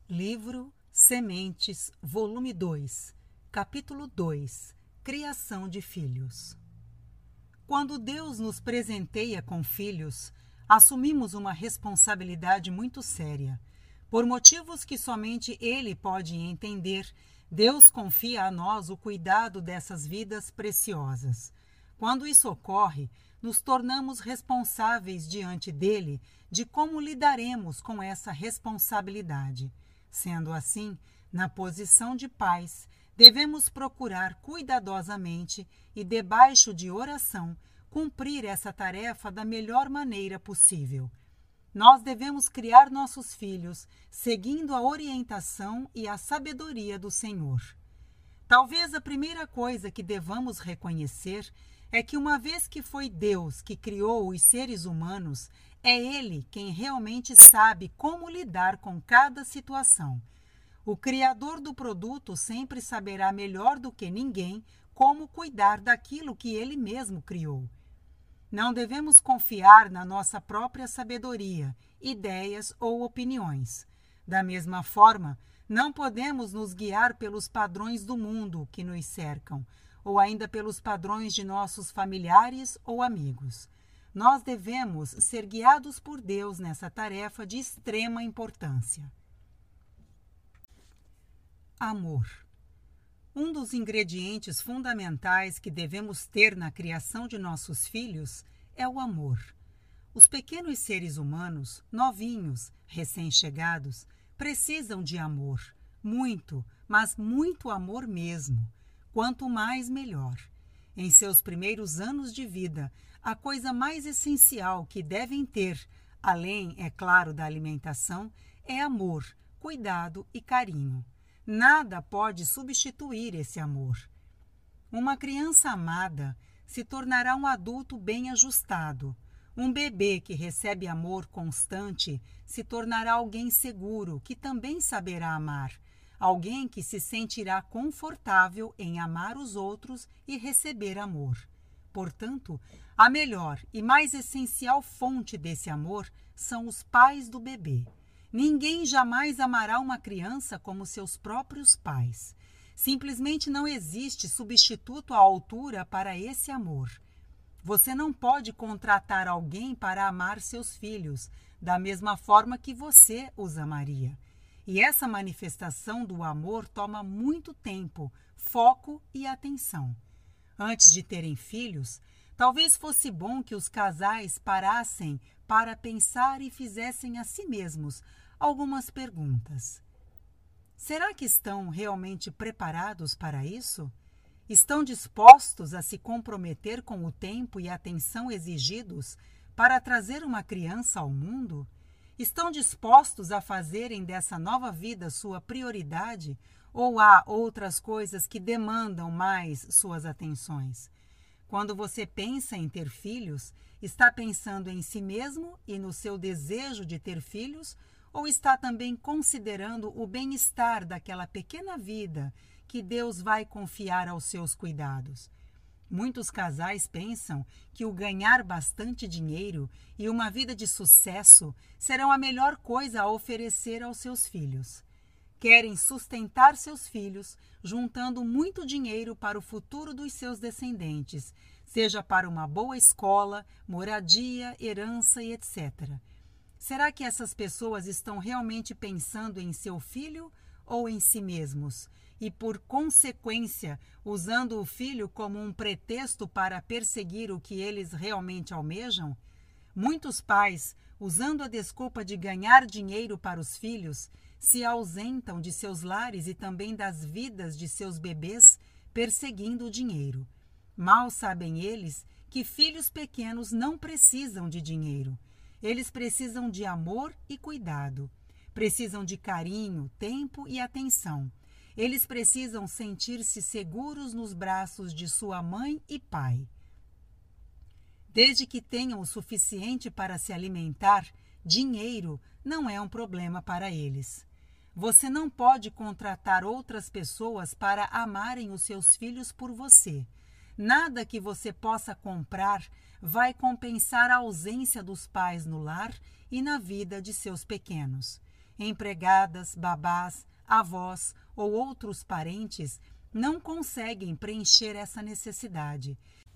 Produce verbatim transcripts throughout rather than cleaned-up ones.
Livro Sementes, volume dois, capítulo dois, Criação de Filhos. Quando Deus nos presenteia com filhos, assumimos uma responsabilidade muito séria. Por motivos que somente Ele pode entender, Deus confia a nós o cuidado dessas vidas preciosas. Quando isso ocorre, nos tornamos responsáveis diante dele de como lidaremos com essa responsabilidade. Sendo assim, na posição de pais, devemos procurar cuidadosamente e, debaixo de oração, cumprir essa tarefa da melhor maneira possível. Nós devemos criar nossos filhos seguindo a orientação e a sabedoria do Senhor. Talvez a primeira coisa que devamos reconhecer é que, uma vez que foi Deus que criou os seres humanos, é Ele quem realmente sabe como lidar com cada situação. O criador do produto sempre saberá melhor do que ninguém como cuidar daquilo que Ele mesmo criou. Não devemos confiar na nossa própria sabedoria, ideias ou opiniões. Da mesma forma, não podemos nos guiar pelos padrões do mundo que nos cercam, ou ainda pelos padrões de nossos familiares ou amigos. Nós devemos ser guiados por Deus nessa tarefa de extrema importância. Amor. Um dos ingredientes fundamentais que devemos ter na criação de nossos filhos é o amor. Os pequenos seres humanos, novinhos, recém-chegados, precisam de amor. Muito, mas muito amor mesmo. Quanto mais, melhor. Em seus primeiros anos de vida, a coisa mais essencial que devem ter, além, é claro, da alimentação, é amor, cuidado e carinho. Nada pode substituir esse amor. Uma criança amada se tornará um adulto bem ajustado. Um bebê que recebe amor constante se tornará alguém seguro, que também saberá amar. Alguém que se sentirá confortável em amar os outros e receber amor. Portanto, a melhor e mais essencial fonte desse amor são os pais do bebê. Ninguém jamais amará uma criança como seus próprios pais. Simplesmente não existe substituto à altura para esse amor. Você não pode contratar alguém para amar seus filhos, da mesma forma que você os amaria. E essa manifestação do amor toma muito tempo, foco e atenção. Antes de terem filhos, talvez fosse bom que os casais parassem para pensar e fizessem a si mesmos algumas perguntas. Será que estão realmente preparados para isso? Estão dispostos a se comprometer com o tempo e a atenção exigidos para trazer uma criança ao mundo? Estão dispostos a fazerem dessa nova vida sua prioridade ou há outras coisas que demandam mais suas atenções? Quando você pensa em ter filhos, está pensando em si mesmo e no seu desejo de ter filhos ou está também considerando o bem-estar daquela pequena vida que Deus vai confiar aos seus cuidados? Muitos casais pensam que o ganhar bastante dinheiro e uma vida de sucesso serão a melhor coisa a oferecer aos seus filhos. Querem sustentar seus filhos, juntando muito dinheiro para o futuro dos seus descendentes, seja para uma boa escola, moradia, herança e etcétera. Será que essas pessoas estão realmente pensando em seu filho ou em si mesmos? E, por consequência, usando o filho como um pretexto para perseguir o que eles realmente almejam? Muitos pais, usando a desculpa de ganhar dinheiro para os filhos, se ausentam de seus lares e também das vidas de seus bebês, perseguindo o dinheiro. Mal sabem eles que filhos pequenos não precisam de dinheiro. Eles precisam de amor e cuidado. Precisam de carinho, tempo e atenção. Eles precisam sentir-se seguros nos braços de sua mãe e pai. Desde que tenham o suficiente para se alimentar, dinheiro não é um problema para eles. Você não pode contratar outras pessoas para amarem os seus filhos por você. Nada que você possa comprar vai compensar a ausência dos pais no lar e na vida de seus pequenos. Empregadas, babás, avós ou outros parentes não conseguem preencher essa necessidade.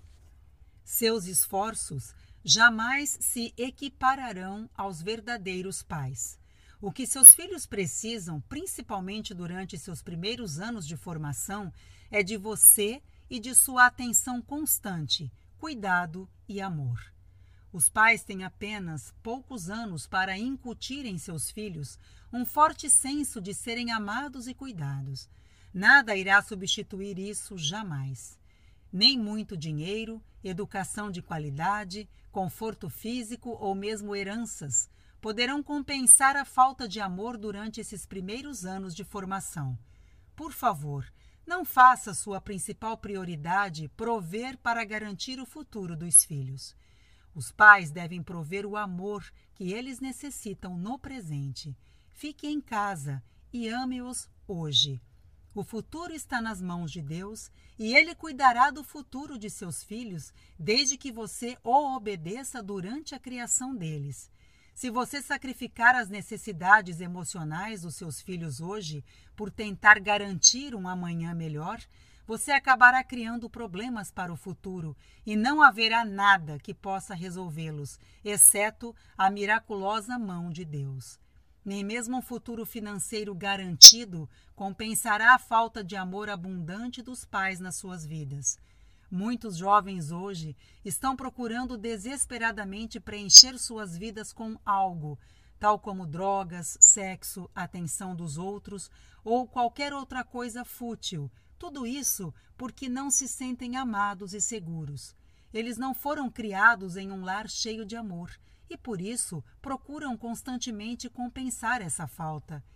Seus esforços jamais se equipararão aos verdadeiros pais. O que seus filhos precisam, principalmente durante seus primeiros anos de formação, é de você e de sua atenção constante, cuidado e amor. Os pais têm apenas poucos anos para incutir em seus filhos um forte senso de serem amados e cuidados. Nada irá substituir isso jamais. Nem muito dinheiro, educação de qualidade, conforto físico ou mesmo heranças poderão compensar a falta de amor durante esses primeiros anos de formação. Por favor, não faça sua principal prioridade prover para garantir o futuro dos filhos. Os pais devem prover o amor que eles necessitam no presente. Fique em casa e ame-os hoje. O futuro está nas mãos de Deus e Ele cuidará do futuro de seus filhos desde que você o obedeça durante a criação deles. Se você sacrificar as necessidades emocionais dos seus filhos hoje por tentar garantir um amanhã melhor, você acabará criando problemas para o futuro e não haverá nada que possa resolvê-los, exceto a miraculosa mão de Deus. Nem mesmo um futuro financeiro garantido compensará a falta de amor abundante dos pais nas suas vidas. Muitos jovens hoje estão procurando desesperadamente preencher suas vidas com algo, tal como drogas, sexo, atenção dos outros ou qualquer outra coisa fútil. Tudo isso porque não se sentem amados e seguros. Eles não foram criados em um lar cheio de amor e, por isso, procuram constantemente compensar essa falta.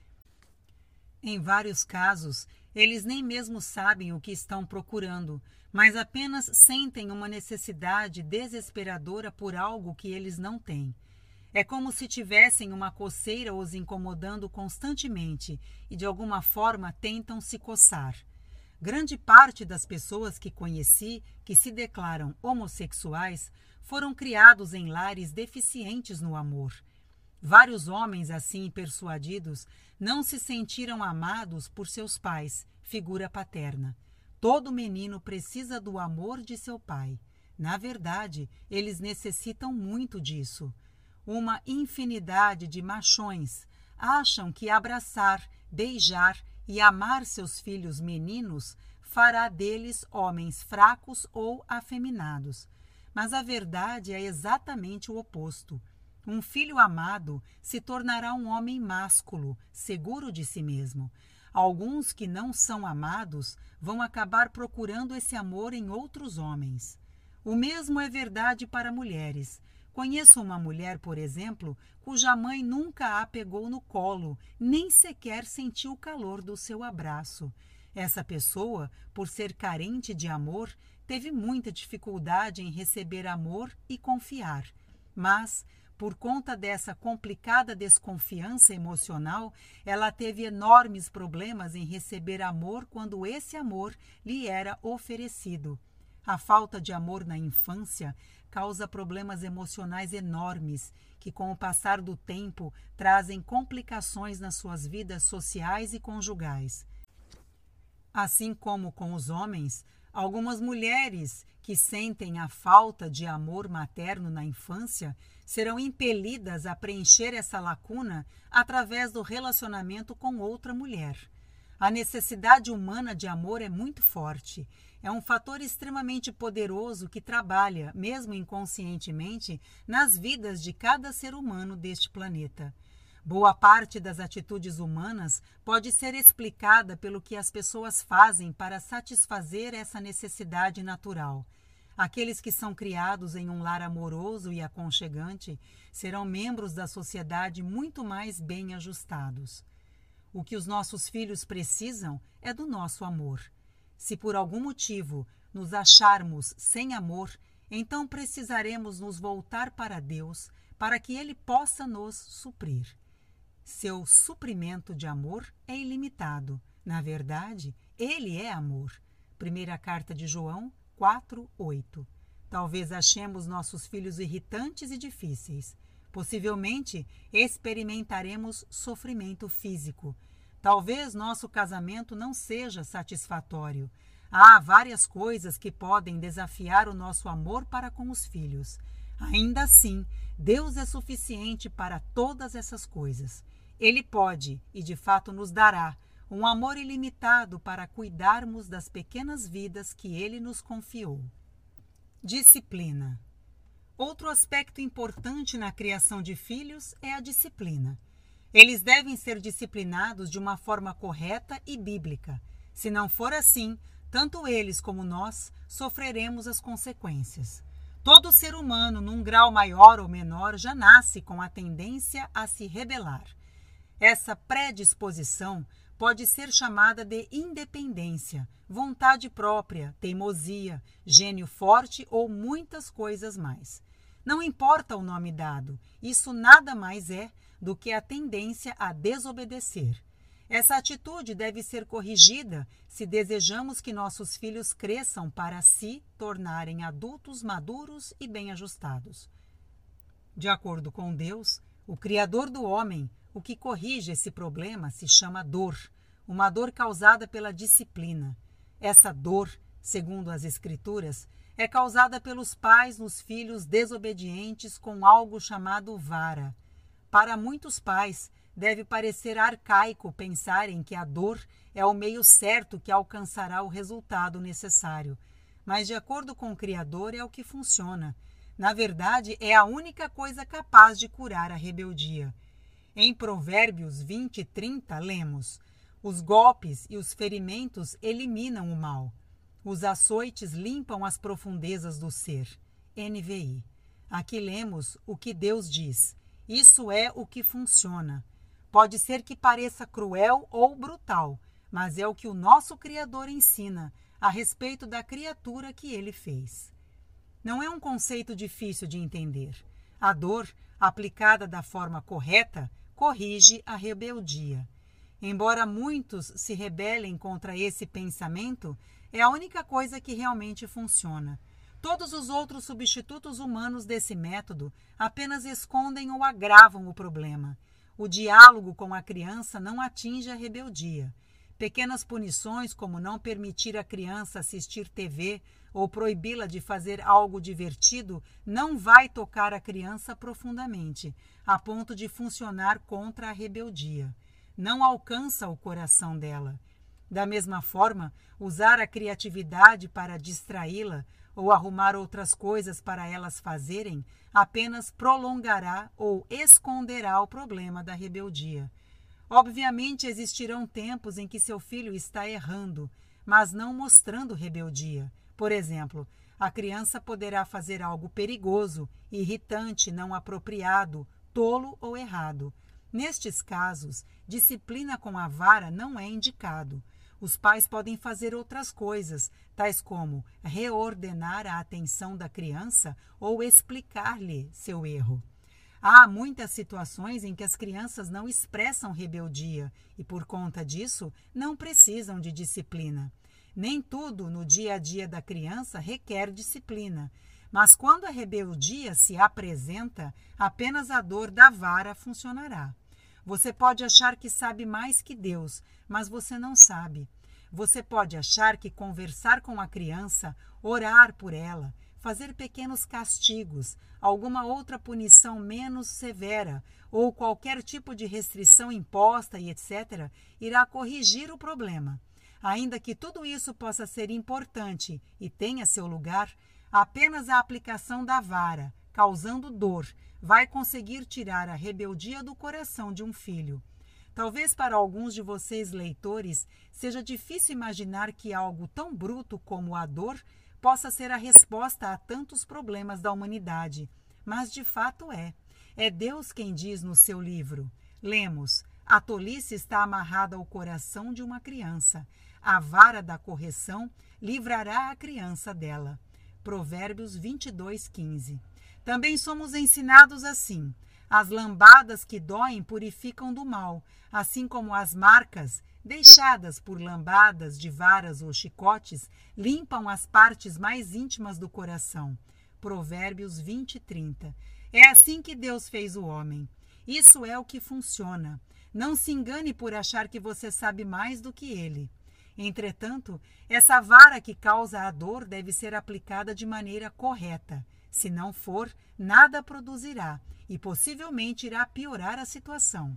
Em vários casos, eles nem mesmo sabem o que estão procurando, mas apenas sentem uma necessidade desesperadora por algo que eles não têm. É como se tivessem uma coceira os incomodando constantemente e, de alguma forma, tentam se coçar. Grande parte das pessoas que conheci que se declaram homossexuais foram criados em lares deficientes no amor. Vários homens assim persuadidos não se sentiram amados por seus pais, figura paterna. Todo menino precisa do amor de seu pai. Na verdade, eles necessitam muito disso. Uma infinidade de machões acham que abraçar, beijar e amar seus filhos meninos fará deles homens fracos ou afeminados. Mas a verdade é exatamente o oposto. Um filho amado se tornará um homem másculo, seguro de si mesmo. Alguns que não são amados vão acabar procurando esse amor em outros homens. O mesmo é verdade para mulheres. Conheço uma mulher, por exemplo, cuja mãe nunca a pegou no colo, nem sequer sentiu o calor do seu abraço. Essa pessoa, por ser carente de amor, teve muita dificuldade em receber amor e confiar. Mas, por conta dessa complicada desconfiança emocional, ela teve enormes problemas em receber amor quando esse amor lhe era oferecido. A falta de amor na infância causa problemas emocionais enormes, que com o passar do tempo trazem complicações nas suas vidas sociais e conjugais. Assim como com os homens, algumas mulheres que sentem a falta de amor materno na infância serão impelidas a preencher essa lacuna através do relacionamento com outra mulher. A necessidade humana de amor é muito forte. É um fator extremamente poderoso que trabalha, mesmo inconscientemente, nas vidas de cada ser humano deste planeta. Boa parte das atitudes humanas pode ser explicada pelo que as pessoas fazem para satisfazer essa necessidade natural. Aqueles que são criados em um lar amoroso e aconchegante serão membros da sociedade muito mais bem ajustados. O que os nossos filhos precisam é do nosso amor. Se por algum motivo nos acharmos sem amor, então precisaremos nos voltar para Deus para que Ele possa nos suprir. Seu suprimento de amor é ilimitado. Na verdade, Ele é amor. Primeira carta de João quatro, oito. Talvez achemos nossos filhos irritantes e difíceis. Possivelmente experimentaremos sofrimento físico. Talvez nosso casamento não seja satisfatório. Há várias coisas que podem desafiar o nosso amor para com os filhos. Ainda assim, Deus é suficiente para todas essas coisas. Ele pode, e de fato nos dará, um amor ilimitado para cuidarmos das pequenas vidas que Ele nos confiou. Disciplina. Outro aspecto importante na criação de filhos é a disciplina. Eles devem ser disciplinados de uma forma correta e bíblica. Se não for assim, tanto eles como nós sofreremos as consequências. Todo ser humano, num grau maior ou menor, já nasce com a tendência a se rebelar. Essa predisposição pode ser chamada de independência, vontade própria, teimosia, gênio forte ou muitas coisas mais. Não importa o nome dado, isso nada mais é do que a tendência a desobedecer. Essa atitude deve ser corrigida se desejamos que nossos filhos cresçam para se tornarem adultos maduros e bem ajustados. De acordo com Deus, o Criador do homem, o que corrige esse problema se chama dor, uma dor causada pela disciplina. Essa dor, segundo as Escrituras, é causada pelos pais nos filhos desobedientes com algo chamado vara. Para muitos pais, deve parecer arcaico pensarem que a dor é o meio certo que alcançará o resultado necessário. Mas, de acordo com o Criador, é o que funciona. Na verdade, é a única coisa capaz de curar a rebeldia. Em Provérbios vinte e trinta, lemos: os golpes e os ferimentos eliminam o mal. Os açoites limpam as profundezas do ser. N V I. Aqui lemos o que Deus diz. Isso é o que funciona. Pode ser que pareça cruel ou brutal, mas é o que o nosso Criador ensina a respeito da criatura que Ele fez. Não é um conceito difícil de entender. A dor, aplicada da forma correta, corrige a rebeldia. Embora muitos se rebelem contra esse pensamento, é a única coisa que realmente funciona. Todos os outros substitutos humanos desse método apenas escondem ou agravam o problema. O diálogo com a criança não atinge a rebeldia. Pequenas punições, como não permitir a criança assistir T V ou proibi-la de fazer algo divertido, não vai tocar a criança profundamente, a ponto de funcionar contra a rebeldia. Não alcança o coração dela. Da mesma forma, usar a criatividade para distraí-la ou arrumar outras coisas para elas fazerem, apenas prolongará ou esconderá o problema da rebeldia. Obviamente existirão tempos em que seu filho está errando, mas não mostrando rebeldia. Por exemplo, a criança poderá fazer algo perigoso, irritante, não apropriado, tolo ou errado. Nestes casos, disciplina com a vara não é indicado. Os pais podem fazer outras coisas, tais como reordenar a atenção da criança ou explicar-lhe seu erro. Há muitas situações em que as crianças não expressam rebeldia e, por conta disso, não precisam de disciplina. Nem tudo no dia a dia da criança requer disciplina, mas quando a rebeldia se apresenta, apenas a dor da vara funcionará. Você pode achar que sabe mais que Deus, mas você não sabe. Você pode achar que conversar com a criança, orar por ela, fazer pequenos castigos, alguma outra punição menos severa ou qualquer tipo de restrição imposta e etcétera, irá corrigir o problema. Ainda que tudo isso possa ser importante e tenha seu lugar, apenas a aplicação da vara, causando dor, vai conseguir tirar a rebeldia do coração de um filho. Talvez para alguns de vocês leitores seja difícil imaginar que algo tão bruto como a dor possa ser a resposta a tantos problemas da humanidade, mas de fato é. É Deus quem diz no seu livro. Lemos: a tolice está amarrada ao coração de uma criança. A vara da correção livrará a criança dela. Provérbios vinte e dois, quinze. Também somos ensinados assim: as lambadas que doem purificam do mal, assim como as marcas, deixadas por lambadas de varas ou chicotes, limpam as partes mais íntimas do coração. Provérbios vinte, trinta. É assim que Deus fez o homem. Isso é o que funciona. Não se engane por achar que você sabe mais do que ele. Entretanto, essa vara que causa a dor deve ser aplicada de maneira correta. Se não for, nada produzirá e possivelmente irá piorar a situação.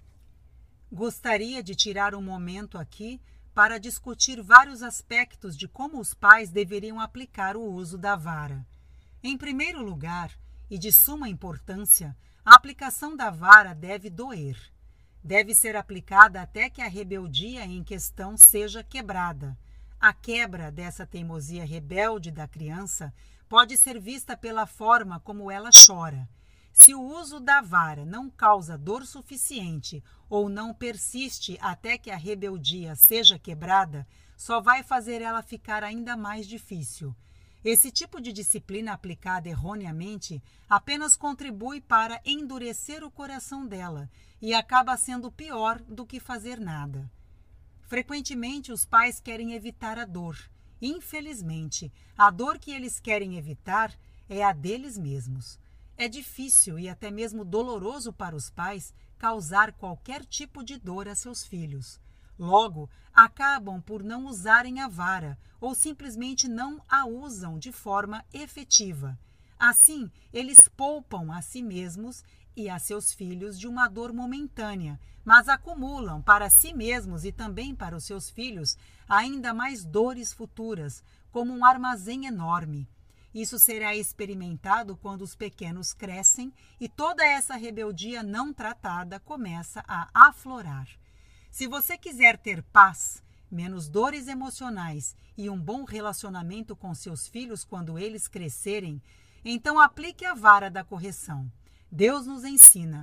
Gostaria de tirar um momento aqui para discutir vários aspectos de como os pais deveriam aplicar o uso da vara. Em primeiro lugar, e de suma importância, a aplicação da vara deve doer. Deve ser aplicada até que a rebeldia em questão seja quebrada. A quebra dessa teimosia rebelde da criança pode ser vista pela forma como ela chora. Se o uso da vara não causa dor suficiente ou não persiste até que a rebeldia seja quebrada, só vai fazer ela ficar ainda mais difícil. Esse tipo de disciplina aplicada erroneamente apenas contribui para endurecer o coração dela e acaba sendo pior do que fazer nada. Frequentemente, os pais querem evitar a dor. Infelizmente, a dor que eles querem evitar é a deles mesmos. É difícil e até mesmo doloroso para os pais causar qualquer tipo de dor a seus filhos. Logo, acabam por não usarem a vara ou simplesmente não a usam de forma efetiva. Assim, eles poupam a si mesmos e a seus filhos de uma dor momentânea, mas acumulam para si mesmos e também para os seus filhos ainda mais dores futuras, como um armazém enorme. Isso será experimentado quando os pequenos crescem e toda essa rebeldia não tratada começa a aflorar. Se você quiser ter paz, menos dores emocionais e um bom relacionamento com seus filhos quando eles crescerem, então aplique a vara da correção. Deus nos ensina: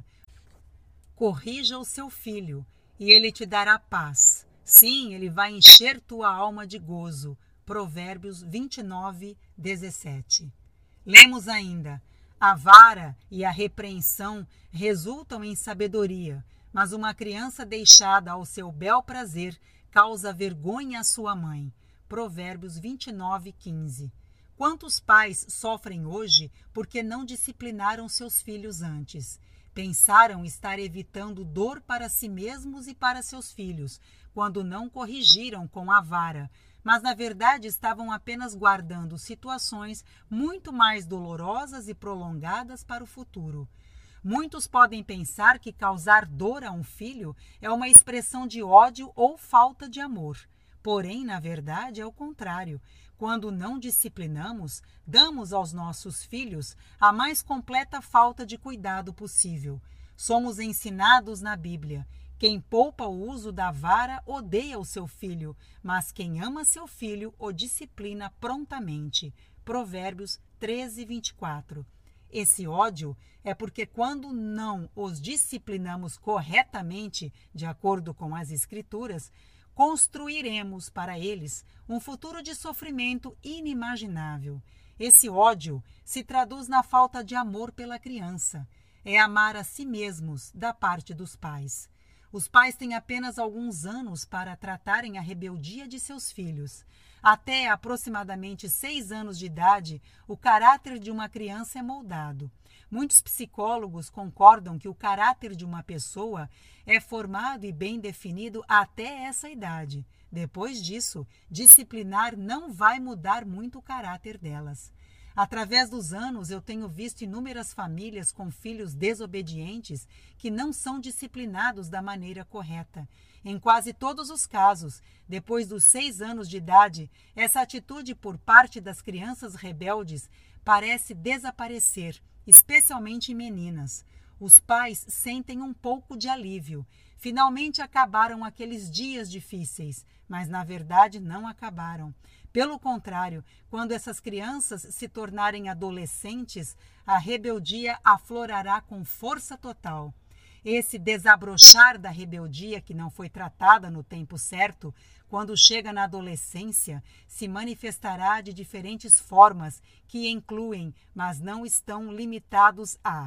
corrija o seu filho e ele te dará paz. Sim, ele vai encher tua alma de gozo. Provérbios vinte e nove, dezessete. Lemos ainda: a vara e a repreensão resultam em sabedoria, mas uma criança deixada ao seu bel prazer causa vergonha à sua mãe. Provérbios vinte e nove, quinze. Quantos pais sofrem hoje porque não disciplinaram seus filhos antes? Pensaram estar evitando dor para si mesmos e para seus filhos, quando não corrigiram com a vara, mas na verdade estavam apenas guardando situações muito mais dolorosas e prolongadas para o futuro. Muitos podem pensar que causar dor a um filho é uma expressão de ódio ou falta de amor. Porém, na verdade, é o contrário. Quando não disciplinamos, damos aos nossos filhos a mais completa falta de cuidado possível. Somos ensinados na Bíblia: quem poupa o uso da vara odeia o seu filho, mas quem ama seu filho o disciplina prontamente. Provérbios treze, vinte e quatro. Esse ódio é porque quando não os disciplinamos corretamente, de acordo com as Escrituras, construiremos para eles um futuro de sofrimento inimaginável. Esse ódio se traduz na falta de amor pela criança. É amar a si mesmos da parte dos pais. Os pais têm apenas alguns anos para tratarem a rebeldia de seus filhos. Até aproximadamente seis anos de idade, o caráter de uma criança é moldado. Muitos psicólogos concordam que o caráter de uma pessoa é formado e bem definido até essa idade. Depois disso, disciplinar não vai mudar muito o caráter delas. Através dos anos, eu tenho visto inúmeras famílias com filhos desobedientes que não são disciplinados da maneira correta. Em quase todos os casos, depois dos seis anos de idade, essa atitude por parte das crianças rebeldes parece desaparecer, especialmente em meninas. Os pais sentem um pouco de alívio. Finalmente acabaram aqueles dias difíceis, mas na verdade não acabaram. Pelo contrário, quando essas crianças se tornarem adolescentes, a rebeldia aflorará com força total. Esse desabrochar da rebeldia que não foi tratada no tempo certo, quando chega na adolescência, se manifestará de diferentes formas que incluem, mas não estão limitados a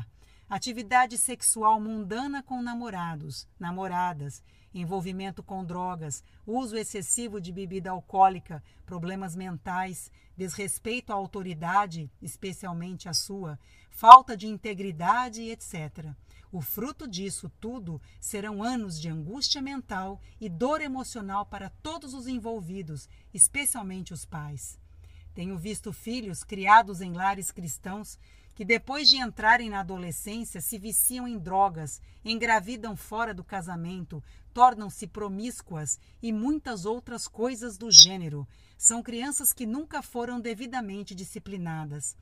atividade sexual mundana com namorados, namoradas, envolvimento com drogas, uso excessivo de bebida alcoólica, problemas mentais, desrespeito à autoridade, especialmente a sua, falta de integridade, etcétera. O fruto disso tudo serão anos de angústia mental e dor emocional para todos os envolvidos, especialmente os pais. Tenho visto filhos criados em lares cristãos que depois de entrarem na adolescência se viciam em drogas, engravidam fora do casamento, tornam-se promíscuas e muitas outras coisas do gênero. São crianças que nunca foram devidamente disciplinadas.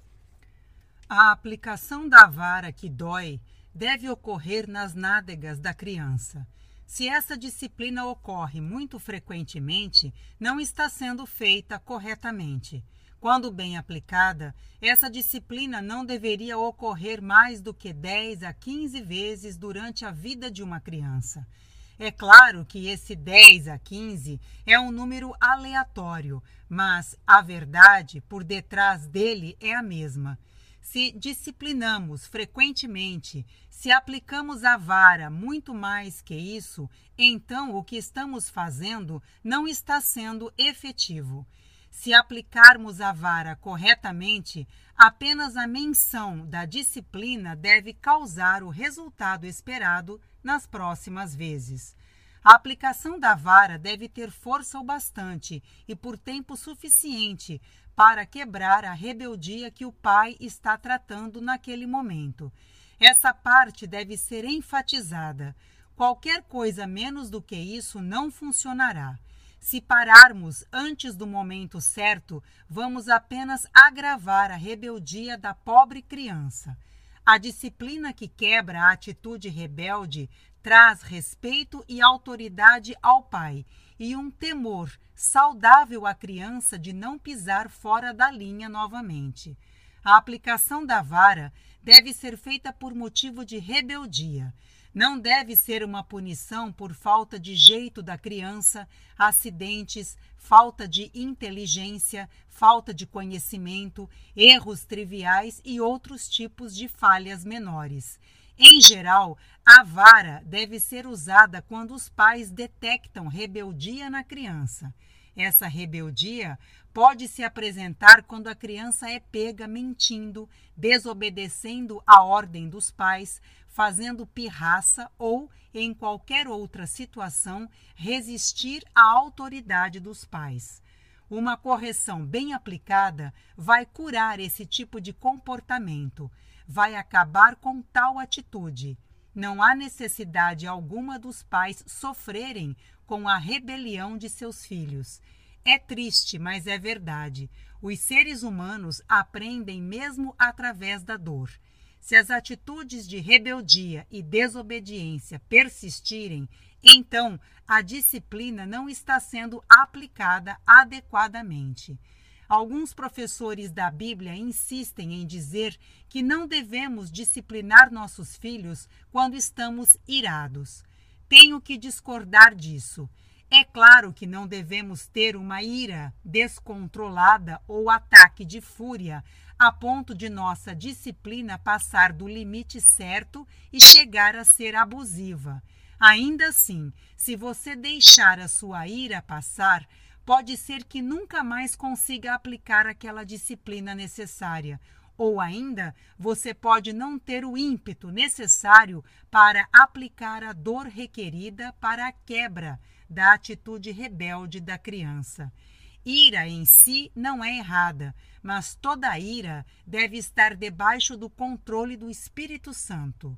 A aplicação da vara que dói deve ocorrer nas nádegas da criança. Se essa disciplina ocorre muito frequentemente, não está sendo feita corretamente. Quando bem aplicada, essa disciplina não deveria ocorrer mais do que dez a quinze vezes durante a vida de uma criança. É claro que esse dez a quinze é um número aleatório, mas a verdade por detrás dele é a mesma. Se disciplinamos frequentemente, se aplicamos a vara muito mais que isso, então o que estamos fazendo não está sendo efetivo. Se aplicarmos a vara corretamente, apenas a menção da disciplina deve causar o resultado esperado nas próximas vezes. A aplicação da vara deve ter força o bastante e por tempo suficiente para quebrar a rebeldia que o pai está tratando naquele momento. Essa parte deve ser enfatizada. Qualquer coisa menos do que isso não funcionará. Se pararmos antes do momento certo, vamos apenas agravar a rebeldia da pobre criança. A disciplina que quebra a atitude rebelde traz respeito e autoridade ao pai e um temor saudável à criança de não pisar fora da linha novamente. A aplicação da vara deve ser feita por motivo de rebeldia. Não deve ser uma punição por falta de jeito da criança, acidentes, falta de inteligência, falta de conhecimento, erros triviais e outros tipos de falhas menores. Em geral, a vara deve ser usada quando os pais detectam rebeldia na criança. Essa rebeldia pode se apresentar quando a criança é pega mentindo, desobedecendo a ordem dos pais, fazendo pirraça ou, em qualquer outra situação, resistir à autoridade dos pais. Uma correção bem aplicada vai curar esse tipo de comportamento, vai acabar com tal atitude. Não há necessidade alguma dos pais sofrerem com a rebelião de seus filhos. É triste, mas é verdade. Os seres humanos aprendem mesmo através da dor. Se as atitudes de rebeldia e desobediência persistirem, então a disciplina não está sendo aplicada adequadamente. Alguns professores da Bíblia insistem em dizer que não devemos disciplinar nossos filhos quando estamos irados. Tenho que discordar disso. É claro que não devemos ter uma ira descontrolada ou ataque de fúria a ponto de nossa disciplina passar do limite certo e chegar a ser abusiva. Ainda assim, se você deixar a sua ira passar, pode ser que nunca mais consiga aplicar aquela disciplina necessária. Ou ainda, você pode não ter o ímpeto necessário para aplicar a dor requerida para a quebra da atitude rebelde da criança. Ira em si não é errada, mas toda ira deve estar debaixo do controle do Espírito Santo.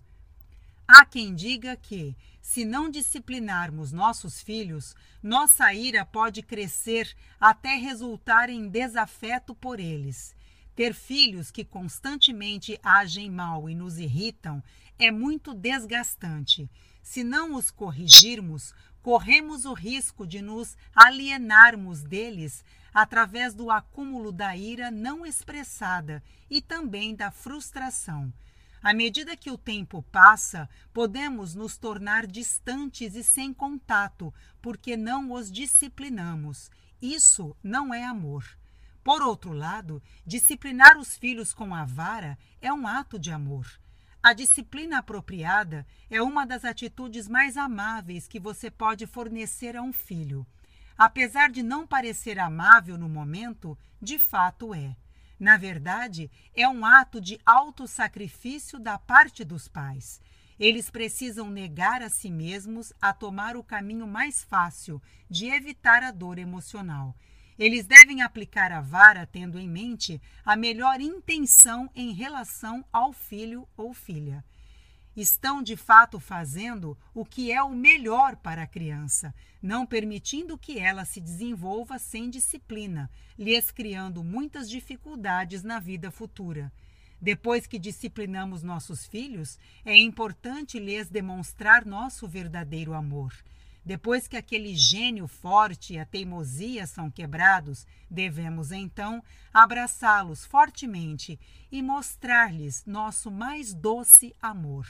Há quem diga que, se não disciplinarmos nossos filhos, nossa ira pode crescer até resultar em desafeto por eles. Ter filhos que constantemente agem mal e nos irritam é muito desgastante. Se não os corrigirmos, corremos o risco de nos alienarmos deles através do acúmulo da ira não expressada e também da frustração. À medida que o tempo passa, podemos nos tornar distantes e sem contato, porque não os disciplinamos. Isso não é amor. Por outro lado, disciplinar os filhos com a vara é um ato de amor. A disciplina apropriada é uma das atitudes mais amáveis que você pode fornecer a um filho. Apesar de não parecer amável no momento, de fato é. Na verdade, é um ato de autossacrifício da parte dos pais. Eles precisam negar a si mesmos a tomar o caminho mais fácil de evitar a dor emocional. Eles devem aplicar a vara tendo em mente a melhor intenção em relação ao filho ou filha. Estão de fato fazendo o que é o melhor para a criança, não permitindo que ela se desenvolva sem disciplina, lhes criando muitas dificuldades na vida futura. Depois que disciplinamos nossos filhos, é importante lhes demonstrar nosso verdadeiro amor. Depois que aquele gênio forte e a teimosia são quebrados, devemos então abraçá-los fortemente e mostrar-lhes nosso mais doce amor.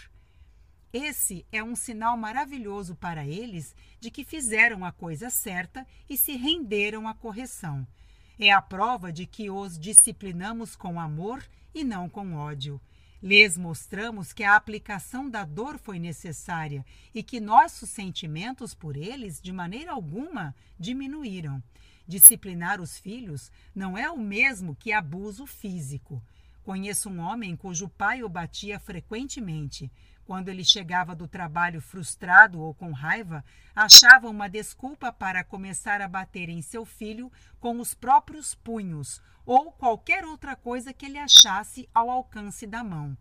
Esse é um sinal maravilhoso para eles de que fizeram a coisa certa e se renderam à correção. É a prova de que os disciplinamos com amor e não com ódio. Lhes mostramos que a aplicação da dor foi necessária e que nossos sentimentos por eles, de maneira alguma, diminuíram. Disciplinar os filhos não é o mesmo que abuso físico. Conheço um homem cujo pai o batia frequentemente. Quando ele chegava do trabalho frustrado ou com raiva, achava uma desculpa para começar a bater em seu filho com os próprios punhos ou qualquer outra coisa que ele achasse ao alcance da mão.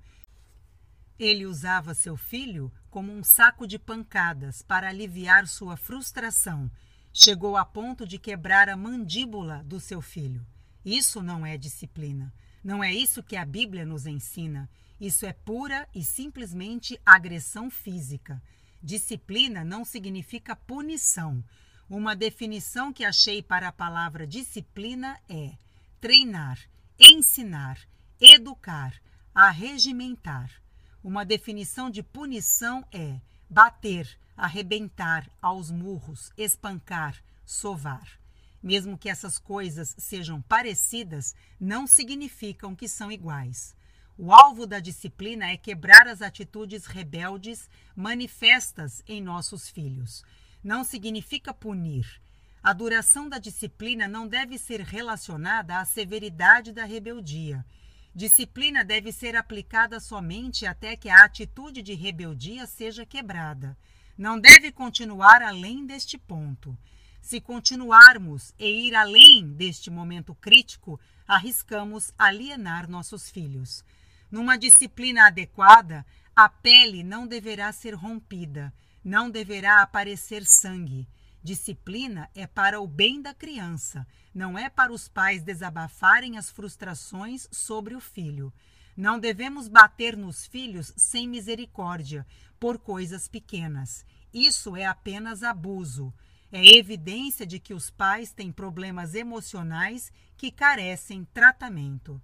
Ele usava seu filho como um saco de pancadas para aliviar sua frustração. Chegou a ponto de quebrar a mandíbula do seu filho. Isso não é disciplina. Não é isso que a Bíblia nos ensina. Isso é pura e simplesmente agressão física. Disciplina não significa punição. Uma definição que achei para a palavra disciplina é treinar, ensinar, educar, arregimentar. Uma definição de punição é bater, arrebentar aos murros, espancar, sovar. Mesmo que essas coisas sejam parecidas, não significam que são iguais. O alvo da disciplina é quebrar as atitudes rebeldes manifestas em nossos filhos. Não significa punir. A duração da disciplina não deve ser relacionada à severidade da rebeldia. Disciplina deve ser aplicada somente até que a atitude de rebeldia seja quebrada. Não deve continuar além deste ponto. Se continuarmos e ir além deste momento crítico, arriscamos alienar nossos filhos. Numa disciplina adequada, a pele não deverá ser rompida, não deverá aparecer sangue. Disciplina é para o bem da criança, não é para os pais desabafarem as frustrações sobre o filho. Não devemos bater nos filhos sem misericórdia, por coisas pequenas. Isso é apenas abuso. É evidência de que os pais têm problemas emocionais que carecem tratamento.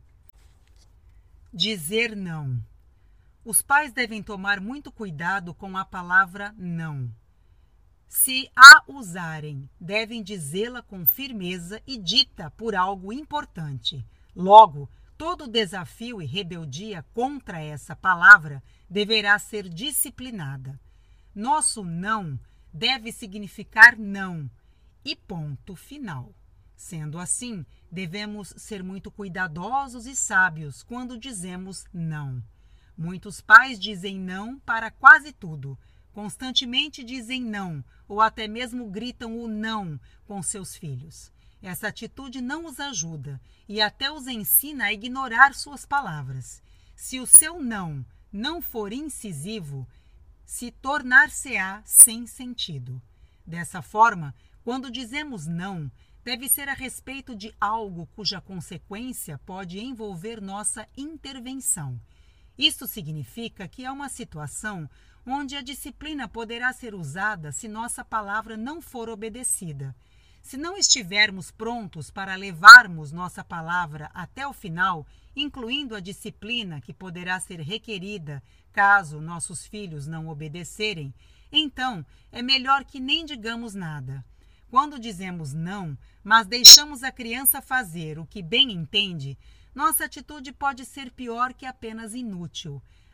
Dizer não. Os pais devem tomar muito cuidado com a palavra não. Se a usarem, devem dizê-la com firmeza e dita por algo importante. Logo, todo desafio e rebeldia contra essa palavra deverá ser disciplinada. Nosso não deve significar não e ponto final. Sendo assim, devemos ser muito cuidadosos e sábios quando dizemos não. Muitos pais dizem não para quase tudo. Constantemente dizem não ou até mesmo gritam o não com seus filhos. Essa atitude não os ajuda e até os ensina a ignorar suas palavras. Se o seu não não for incisivo, se tornar-se-á sem sentido. Dessa forma, quando dizemos não, deve ser a respeito de algo cuja consequência pode envolver nossa intervenção. Isto significa que é uma situação onde a disciplina poderá ser usada se nossa palavra não for obedecida. Se não estivermos prontos para levarmos nossa palavra até o final, incluindo a disciplina que poderá ser requerida caso nossos filhos não obedecerem, então é melhor que nem digamos nada. Quando dizemos não, mas deixamos a criança fazer o que bem entende, nossa atitude pode ser pior que apenas inútil.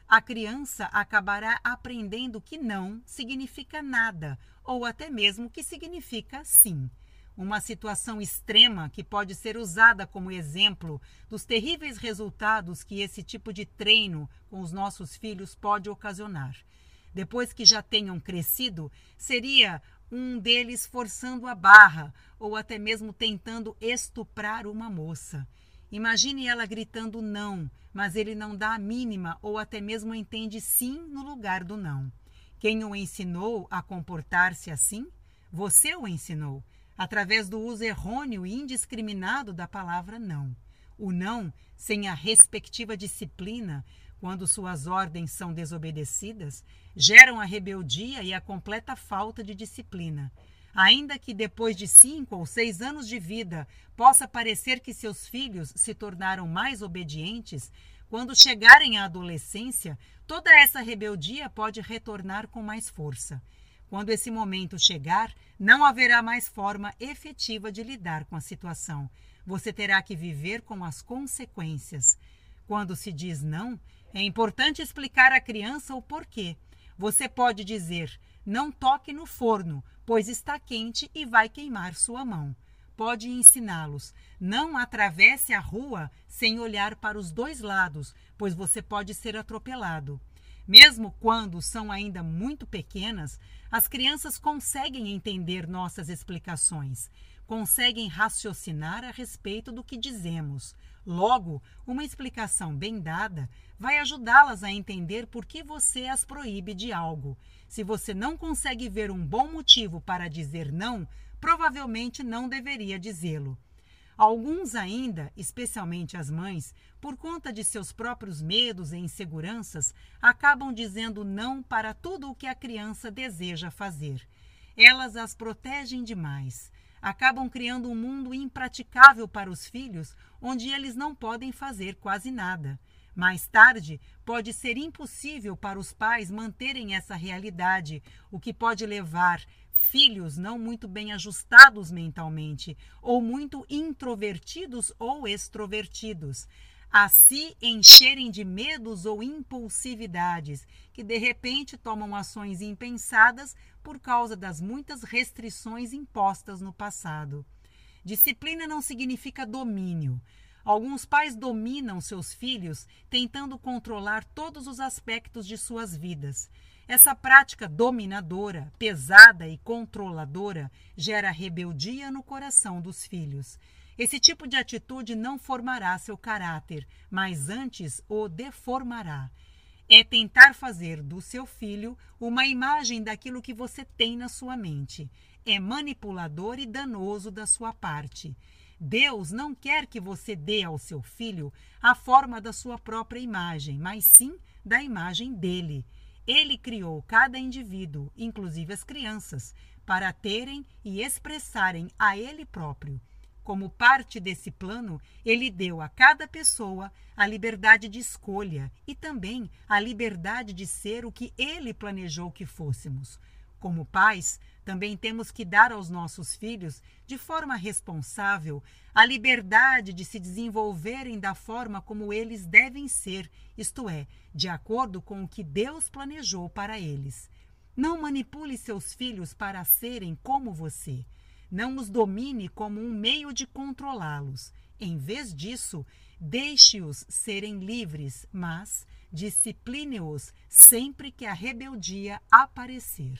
a criança acabará aprendendo que não significa nada, ou até mesmo que significa sim. Uma situação extrema que pode ser usada como exemplo dos terríveis resultados que esse tipo de treino com os nossos filhos pode ocasionar. Depois que já tenham crescido, seria um deles forçando a barra ou até mesmo tentando estuprar uma moça. Imagine ela gritando não, mas ele não dá a mínima ou até mesmo entende sim no lugar do não. Quem o ensinou a comportar-se assim? Você o ensinou, através do uso errôneo e indiscriminado da palavra não. O não, sem a respectiva disciplina, quando suas ordens são desobedecidas, geram a rebeldia e a completa falta de disciplina. Ainda que depois de cinco ou seis anos de vida possa parecer que seus filhos se tornaram mais obedientes, quando chegarem à adolescência, toda essa rebeldia pode retornar com mais força. Quando esse momento chegar, não haverá mais forma efetiva de lidar com a situação. Você terá que viver com as consequências. Quando se diz não, é importante explicar à criança o porquê. Você pode dizer, não toque no forno, pois está quente e vai queimar sua mão. Pode ensiná-los, não atravesse a rua sem olhar para os dois lados, pois você pode ser atropelado. Mesmo quando são ainda muito pequenas, as crianças conseguem entender nossas explicações, conseguem raciocinar a respeito do que dizemos. Logo, uma explicação bem dada vai ajudá-las a entender por que você as proíbe de algo. Se você não consegue ver um bom motivo para dizer não, provavelmente não deveria dizê-lo. Alguns ainda, especialmente as mães, por conta de seus próprios medos e inseguranças, acabam dizendo não para tudo o que a criança deseja fazer. Elas as protegem demais. Acabam criando um mundo impraticável para os filhos, onde eles não podem fazer quase nada. Mais tarde, pode ser impossível para os pais manterem essa realidade, o que pode levar filhos não muito bem ajustados mentalmente, ou muito introvertidos ou extrovertidos, a se encherem de medos ou impulsividades, que de repente tomam ações impensadas por causa das muitas restrições impostas no passado. Disciplina não significa domínio. Alguns pais dominam seus filhos tentando controlar todos os aspectos de suas vidas. Essa prática dominadora, pesada e controladora gera rebeldia no coração dos filhos. Esse tipo de atitude não formará seu caráter, mas antes o deformará. É tentar fazer do seu filho uma imagem daquilo que você tem na sua mente. É manipulador e danoso da sua parte. Deus não quer que você dê ao seu filho a forma da sua própria imagem, mas sim da imagem dele. Ele criou cada indivíduo, inclusive as crianças, para terem e expressarem a ele próprio. Como parte desse plano, ele deu a cada pessoa a liberdade de escolha e também a liberdade de ser o que ele planejou que fôssemos. Como pais, também temos que dar aos nossos filhos, de forma responsável, a liberdade de se desenvolverem da forma como eles devem ser, isto é, de acordo com o que Deus planejou para eles. Não manipule seus filhos para serem como você. Não os domine como um meio de controlá-los. Em vez disso, deixe-os serem livres, mas discipline-os sempre que a rebeldia aparecer.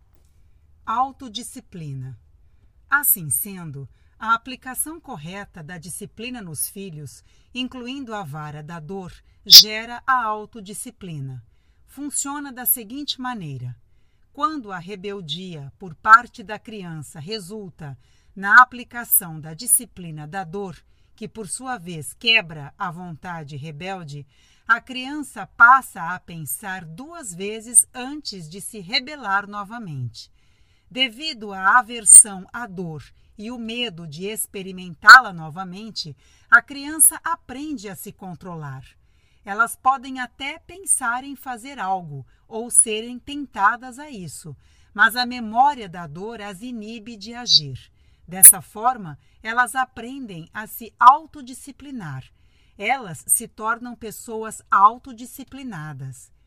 Autodisciplina. Assim sendo, a aplicação correta da disciplina nos filhos, incluindo a vara da dor, gera a autodisciplina. Funciona da seguinte maneira: quando a rebeldia por parte da criança resulta na aplicação da disciplina da dor, que por sua vez quebra a vontade rebelde, a criança passa a pensar duas vezes antes de se rebelar novamente. Devido à aversão à dor e o medo de experimentá-la novamente, a criança aprende a se controlar. Elas podem até pensar em fazer algo ou serem tentadas a isso, mas a memória da dor as inibe de agir. Dessa forma, elas aprendem a se autodisciplinar. Elas se tornam pessoas autodisciplinadas.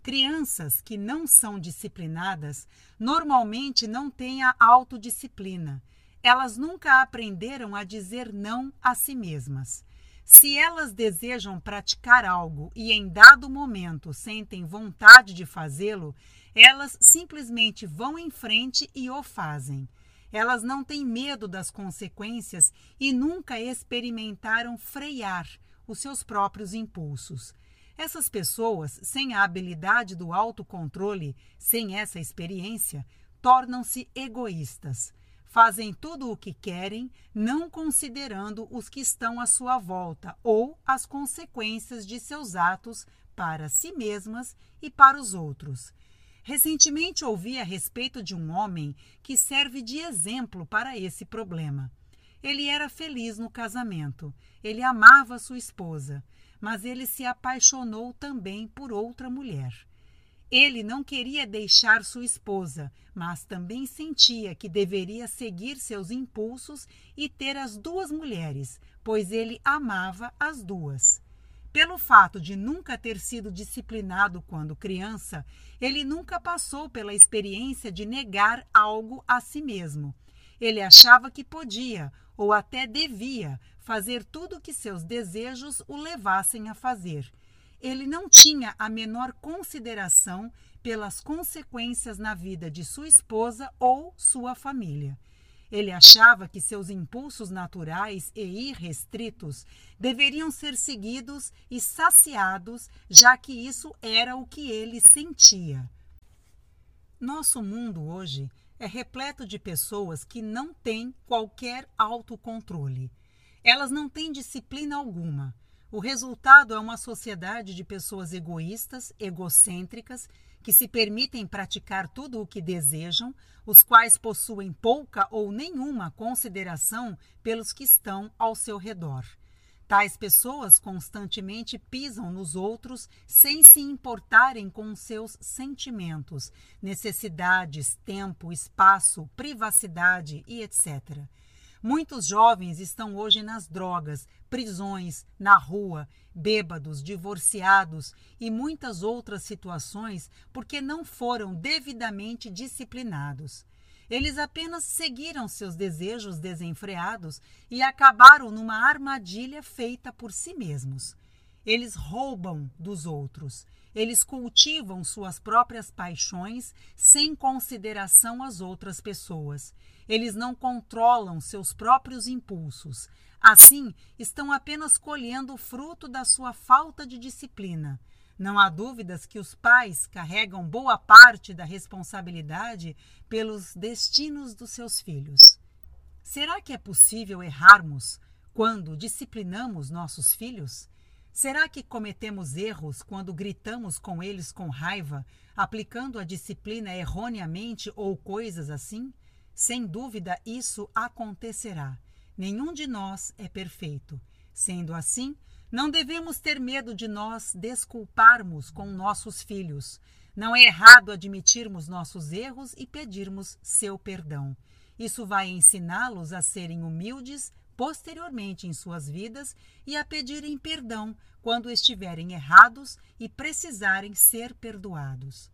Crianças que não são disciplinadas normalmente não têm a autodisciplina. Elas nunca aprenderam a dizer não a si mesmas. Se elas desejam praticar algo e em dado momento sentem vontade de fazê-lo, elas simplesmente vão em frente e o fazem. Elas não têm medo das consequências e nunca experimentaram frear os seus próprios impulsos. Essas pessoas, sem a habilidade do autocontrole, sem essa experiência, tornam-se egoístas. Fazem tudo o que querem, não considerando os que estão à sua volta ou as consequências de seus atos para si mesmas e para os outros. Recentemente ouvi a respeito de um homem que serve de exemplo para esse problema. Ele era feliz no casamento, ele amava sua esposa, mas ele se apaixonou também por outra mulher. Ele não queria deixar sua esposa, mas também sentia que deveria seguir seus impulsos e ter as duas mulheres, pois ele amava as duas. Pelo fato de nunca ter sido disciplinado quando criança, ele nunca passou pela experiência de negar algo a si mesmo. Ele achava que podia, ou até devia, fazer tudo o que seus desejos o levassem a fazer. Ele não tinha a menor consideração pelas consequências na vida de sua esposa ou sua família. Ele achava que seus impulsos naturais e irrestritos deveriam ser seguidos e saciados, já que isso era o que ele sentia. Nosso mundo hoje é repleto de pessoas que não têm qualquer autocontrole. Elas não têm disciplina alguma. O resultado é uma sociedade de pessoas egoístas, egocêntricas, que se permitem praticar tudo o que desejam, os quais possuem pouca ou nenhuma consideração pelos que estão ao seu redor. Tais pessoas constantemente pisam nos outros sem se importarem com seus sentimentos, necessidades, tempo, espaço, privacidade e etcétera. Muitos jovens estão hoje nas drogas, prisões, na rua, bêbados, divorciados e muitas outras situações porque não foram devidamente disciplinados. Eles apenas seguiram seus desejos desenfreados e acabaram numa armadilha feita por si mesmos. Eles roubam dos outros. Eles cultivam suas próprias paixões sem consideração às outras pessoas. Eles não controlam seus próprios impulsos. Assim, estão apenas colhendo o fruto da sua falta de disciplina. Não há dúvidas que os pais carregam boa parte da responsabilidade pelos destinos dos seus filhos. Será que é possível errarmos quando disciplinamos nossos filhos? Será que cometemos erros quando gritamos com eles com raiva, aplicando a disciplina erroneamente ou coisas assim? Sem dúvida, isso acontecerá. Nenhum de nós é perfeito. Sendo assim, não devemos ter medo de nós desculparmos com nossos filhos. Não é errado admitirmos nossos erros e pedirmos seu perdão. Isso vai ensiná-los a serem humildes posteriormente em suas vidas e a pedirem perdão quando estiverem errados e precisarem ser perdoados.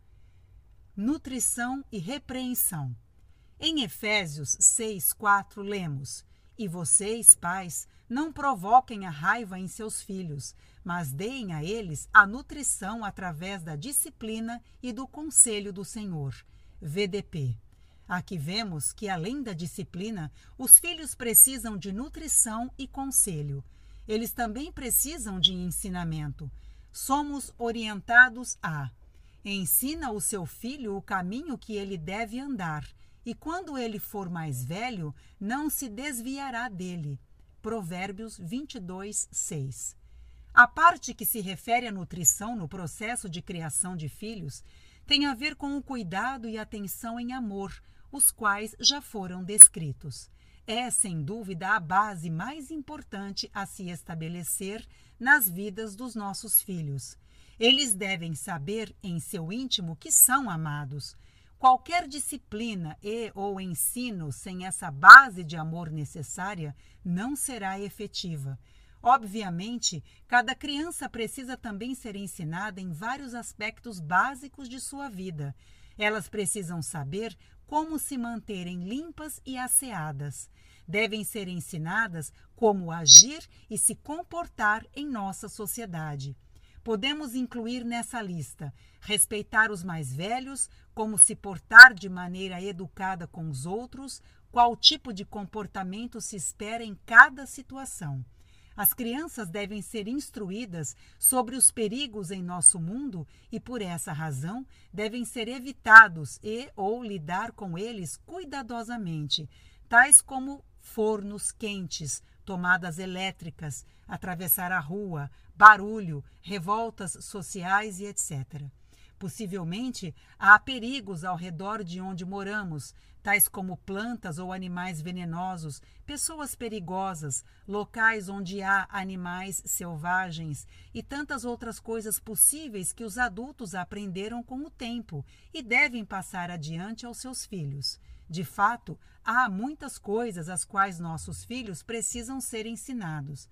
Nutrição e repreensão. Em Efésios seis, quatro, lemos: E vocês, pais, não provoquem a raiva em seus filhos, mas deem a eles a nutrição através da disciplina e do conselho do Senhor. V D P. Aqui vemos que, além da disciplina, os filhos precisam de nutrição e conselho. Eles também precisam de ensinamento. Somos orientados a: ensina o seu filho o caminho que ele deve andar, e quando ele for mais velho, não se desviará dele. Provérbios vinte e dois, seis. A parte que se refere à nutrição no processo de criação de filhos tem a ver com o cuidado e atenção em amor, os quais já foram descritos. É, sem dúvida, a base mais importante a se estabelecer nas vidas dos nossos filhos. Eles devem saber em seu íntimo que são amados. Qualquer disciplina e ou ensino sem essa base de amor necessária não será efetiva. Obviamente, cada criança precisa também ser ensinada em vários aspectos básicos de sua vida. Elas precisam saber como se manterem limpas e asseadas. Devem ser ensinadas como agir e se comportar em nossa sociedade. Podemos incluir nessa lista respeitar os mais velhos, como se portar de maneira educada com os outros, qual tipo de comportamento se espera em cada situação. As crianças devem ser instruídas sobre os perigos em nosso mundo e, por essa razão, devem ser evitados e ou lidar com eles cuidadosamente, tais como fornos quentes, tomadas elétricas, atravessar a rua, barulho, revoltas sociais e etcétera. Possivelmente, há perigos ao redor de onde moramos, tais como plantas ou animais venenosos, pessoas perigosas, locais onde há animais selvagens e tantas outras coisas possíveis que os adultos aprenderam com o tempo e devem passar adiante aos seus filhos. De fato, há muitas coisas às quais nossos filhos precisam ser ensinados.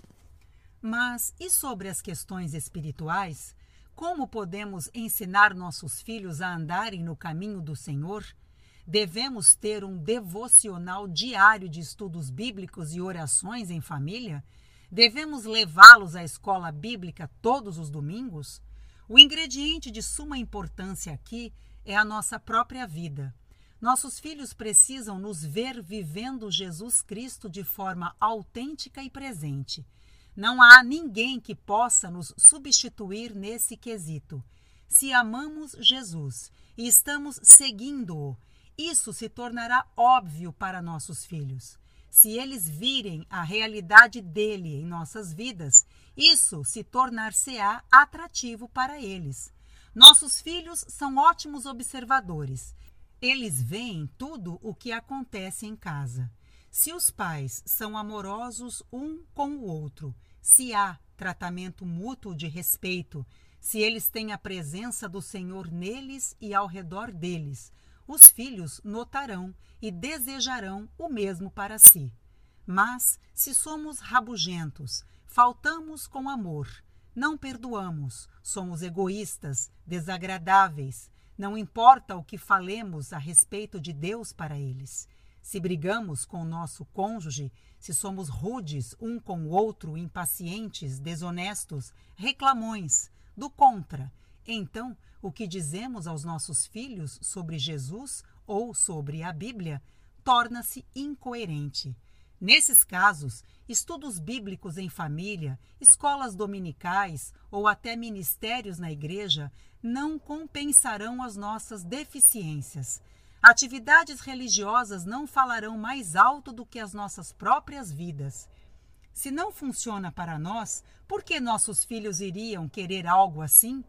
Mas e sobre as questões espirituais? Como podemos ensinar nossos filhos a andarem no caminho do Senhor? Devemos ter um devocional diário de estudos bíblicos e orações em família? Devemos levá-los à escola bíblica todos os domingos? O ingrediente de suma importância aqui é a nossa própria vida. Nossos filhos precisam nos ver vivendo Jesus Cristo de forma autêntica e presente. Não há ninguém que possa nos substituir nesse quesito. Se amamos Jesus e estamos seguindo-o, isso se tornará óbvio para nossos filhos. Se eles virem a realidade dele em nossas vidas, isso se tornar-se-á atrativo para eles. Nossos filhos são ótimos observadores. Eles veem tudo o que acontece em casa. Se os pais são amorosos um com o outro, se há tratamento mútuo de respeito, se eles têm a presença do Senhor neles e ao redor deles, os filhos notarão e desejarão o mesmo para si. Mas, se somos rabugentos, faltamos com amor, não perdoamos, somos egoístas, desagradáveis, não importa o que falemos a respeito de Deus para eles. Se brigamos com o nosso cônjuge, se somos rudes um com o outro, impacientes, desonestos, reclamões, do contra, então o que dizemos aos nossos filhos sobre Jesus ou sobre a Bíblia torna-se incoerente. Nesses casos, estudos bíblicos em família, escolas dominicais ou até ministérios na igreja não compensarão as nossas deficiências. Atividades religiosas não falarão mais alto do que as nossas próprias vidas. Se não funciona para nós, por que nossos filhos iriam querer algo assim?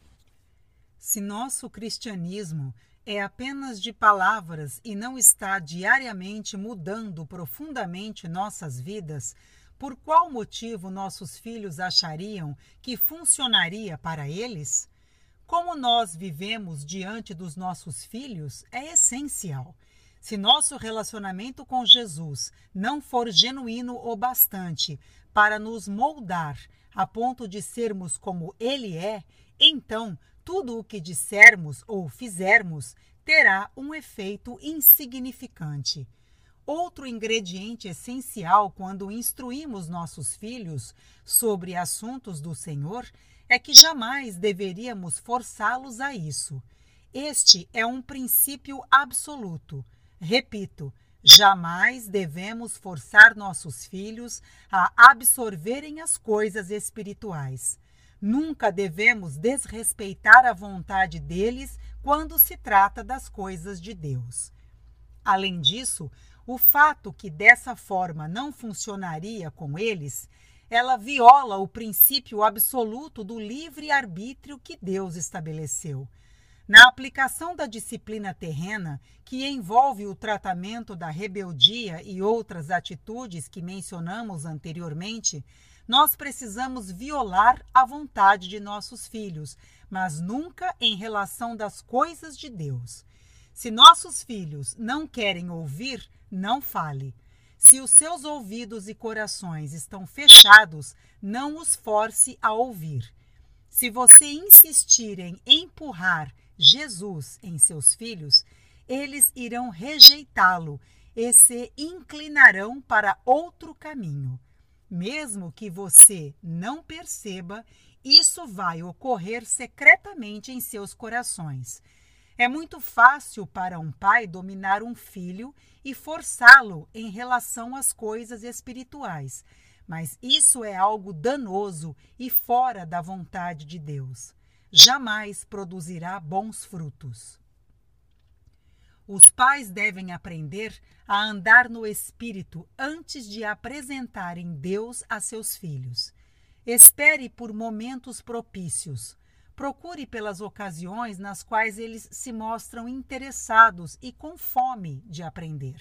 Se nosso cristianismo é apenas de palavras e não está diariamente mudando profundamente nossas vidas, por qual motivo nossos filhos achariam que funcionaria para eles? Como nós vivemos diante dos nossos filhos é essencial. Se nosso relacionamento com Jesus não for genuíno o bastante para nos moldar a ponto de sermos como Ele é, então tudo o que dissermos ou fizermos terá um efeito insignificante. Outro ingrediente essencial quando instruímos nossos filhos sobre assuntos do Senhor é que jamais deveríamos forçá-los a isso. Este é um princípio absoluto. Repito, jamais devemos forçar nossos filhos a absorverem as coisas espirituais. Nunca devemos desrespeitar a vontade deles quando se trata das coisas de Deus. Além disso, o fato que dessa forma não funcionaria com eles, ela viola o princípio absoluto do livre-arbítrio que Deus estabeleceu. Na aplicação da disciplina terrena, que envolve o tratamento da rebeldia e outras atitudes que mencionamos anteriormente, nós precisamos violar a vontade de nossos filhos, mas nunca em relação das coisas de Deus. Se nossos filhos não querem ouvir, não fale. Se os seus ouvidos e corações estão fechados, não os force a ouvir. Se você insistir em empurrar Jesus em seus filhos, eles irão rejeitá-lo e se inclinarão para outro caminho. Mesmo que você não perceba, isso vai ocorrer secretamente em seus corações. É muito fácil para um pai dominar um filho e forçá-lo em relação às coisas espirituais, mas isso é algo danoso e fora da vontade de Deus. Jamais produzirá bons frutos. Os pais devem aprender a andar no Espírito antes de apresentarem Deus a seus filhos. Espere por momentos propícios. Procure pelas ocasiões nas quais eles se mostram interessados e com fome de aprender.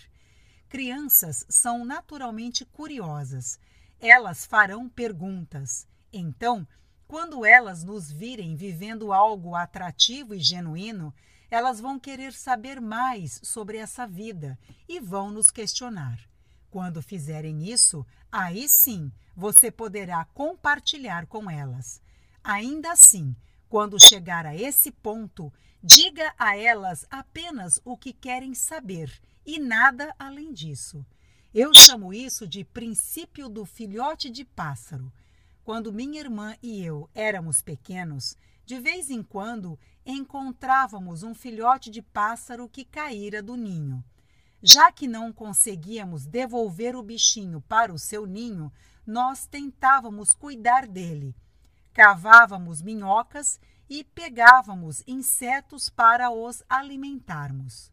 Crianças são naturalmente curiosas. Elas farão perguntas. Então, quando elas nos virem vivendo algo atrativo e genuíno, elas vão querer saber mais sobre essa vida e vão nos questionar. Quando fizerem isso, aí sim você poderá compartilhar com elas. Ainda assim, quando chegar a esse ponto, diga a elas apenas o que querem saber e nada além disso. Eu chamo isso de princípio do filhote de pássaro. Quando minha irmã e eu éramos pequenos, de vez em quando encontrávamos um filhote de pássaro que caíra do ninho. Já que não conseguíamos devolver o bichinho para o seu ninho, nós tentávamos cuidar dele. Cavávamos minhocas e pegávamos insetos para os alimentarmos.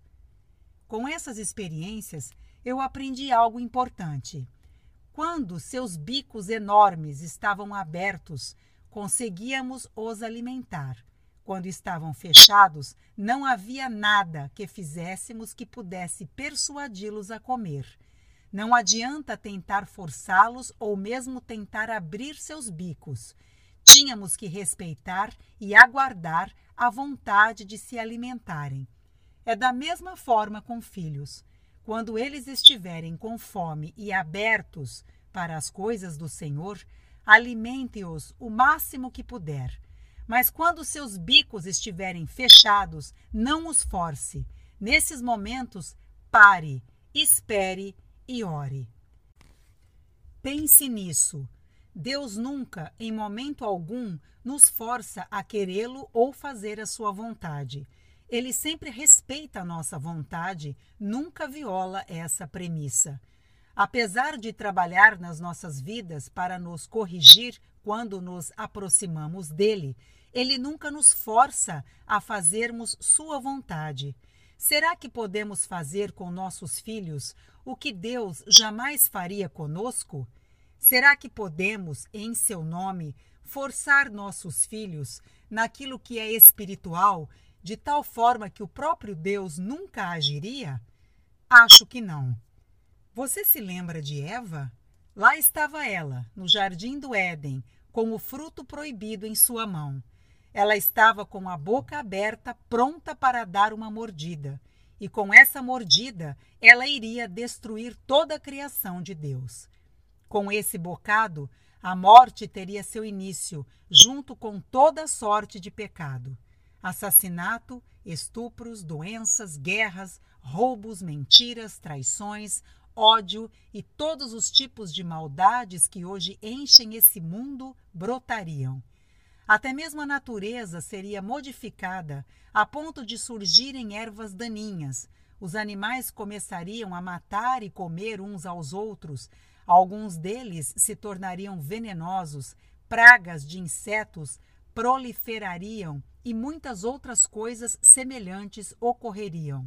Com essas experiências, eu aprendi algo importante. Quando seus bicos enormes estavam abertos, conseguíamos os alimentar. Quando estavam fechados, não havia nada que fizéssemos que pudesse persuadi-los a comer. Não adianta tentar forçá-los ou mesmo tentar abrir seus bicos. Tínhamos que respeitar e aguardar a vontade de se alimentarem. É da mesma forma com filhos. Quando eles estiverem com fome e abertos para as coisas do Senhor, alimente-os o máximo que puder. Mas quando seus bicos estiverem fechados, não os force. Nesses momentos, pare, espere e ore. Pense nisso. Deus nunca, em momento algum, nos força a querê-lo ou fazer a sua vontade. Ele sempre respeita a nossa vontade, nunca viola essa premissa. Apesar de trabalhar nas nossas vidas para nos corrigir quando nos aproximamos dele, ele nunca nos força a fazermos sua vontade. Será que podemos fazer com nossos filhos o que Deus jamais faria conosco? Será que podemos, em seu nome, forçar nossos filhos naquilo que é espiritual, de tal forma que o próprio Deus nunca agiria? Acho que não. Você se lembra de Eva? Lá estava ela, no jardim do Éden, com o fruto proibido em sua mão. Ela estava com a boca aberta, pronta para dar uma mordida. E com essa mordida, ela iria destruir toda a criação de Deus. Com esse bocado, a morte teria seu início, junto com toda sorte de pecado. Assassinato, estupros, doenças, guerras, roubos, mentiras, traições, ódio e todos os tipos de maldades que hoje enchem esse mundo brotariam. Até mesmo a natureza seria modificada a ponto de surgirem ervas daninhas. Os animais começariam a matar e comer uns aos outros. Alguns deles se tornariam venenosos, pragas de insetos proliferariam e muitas outras coisas semelhantes ocorreriam.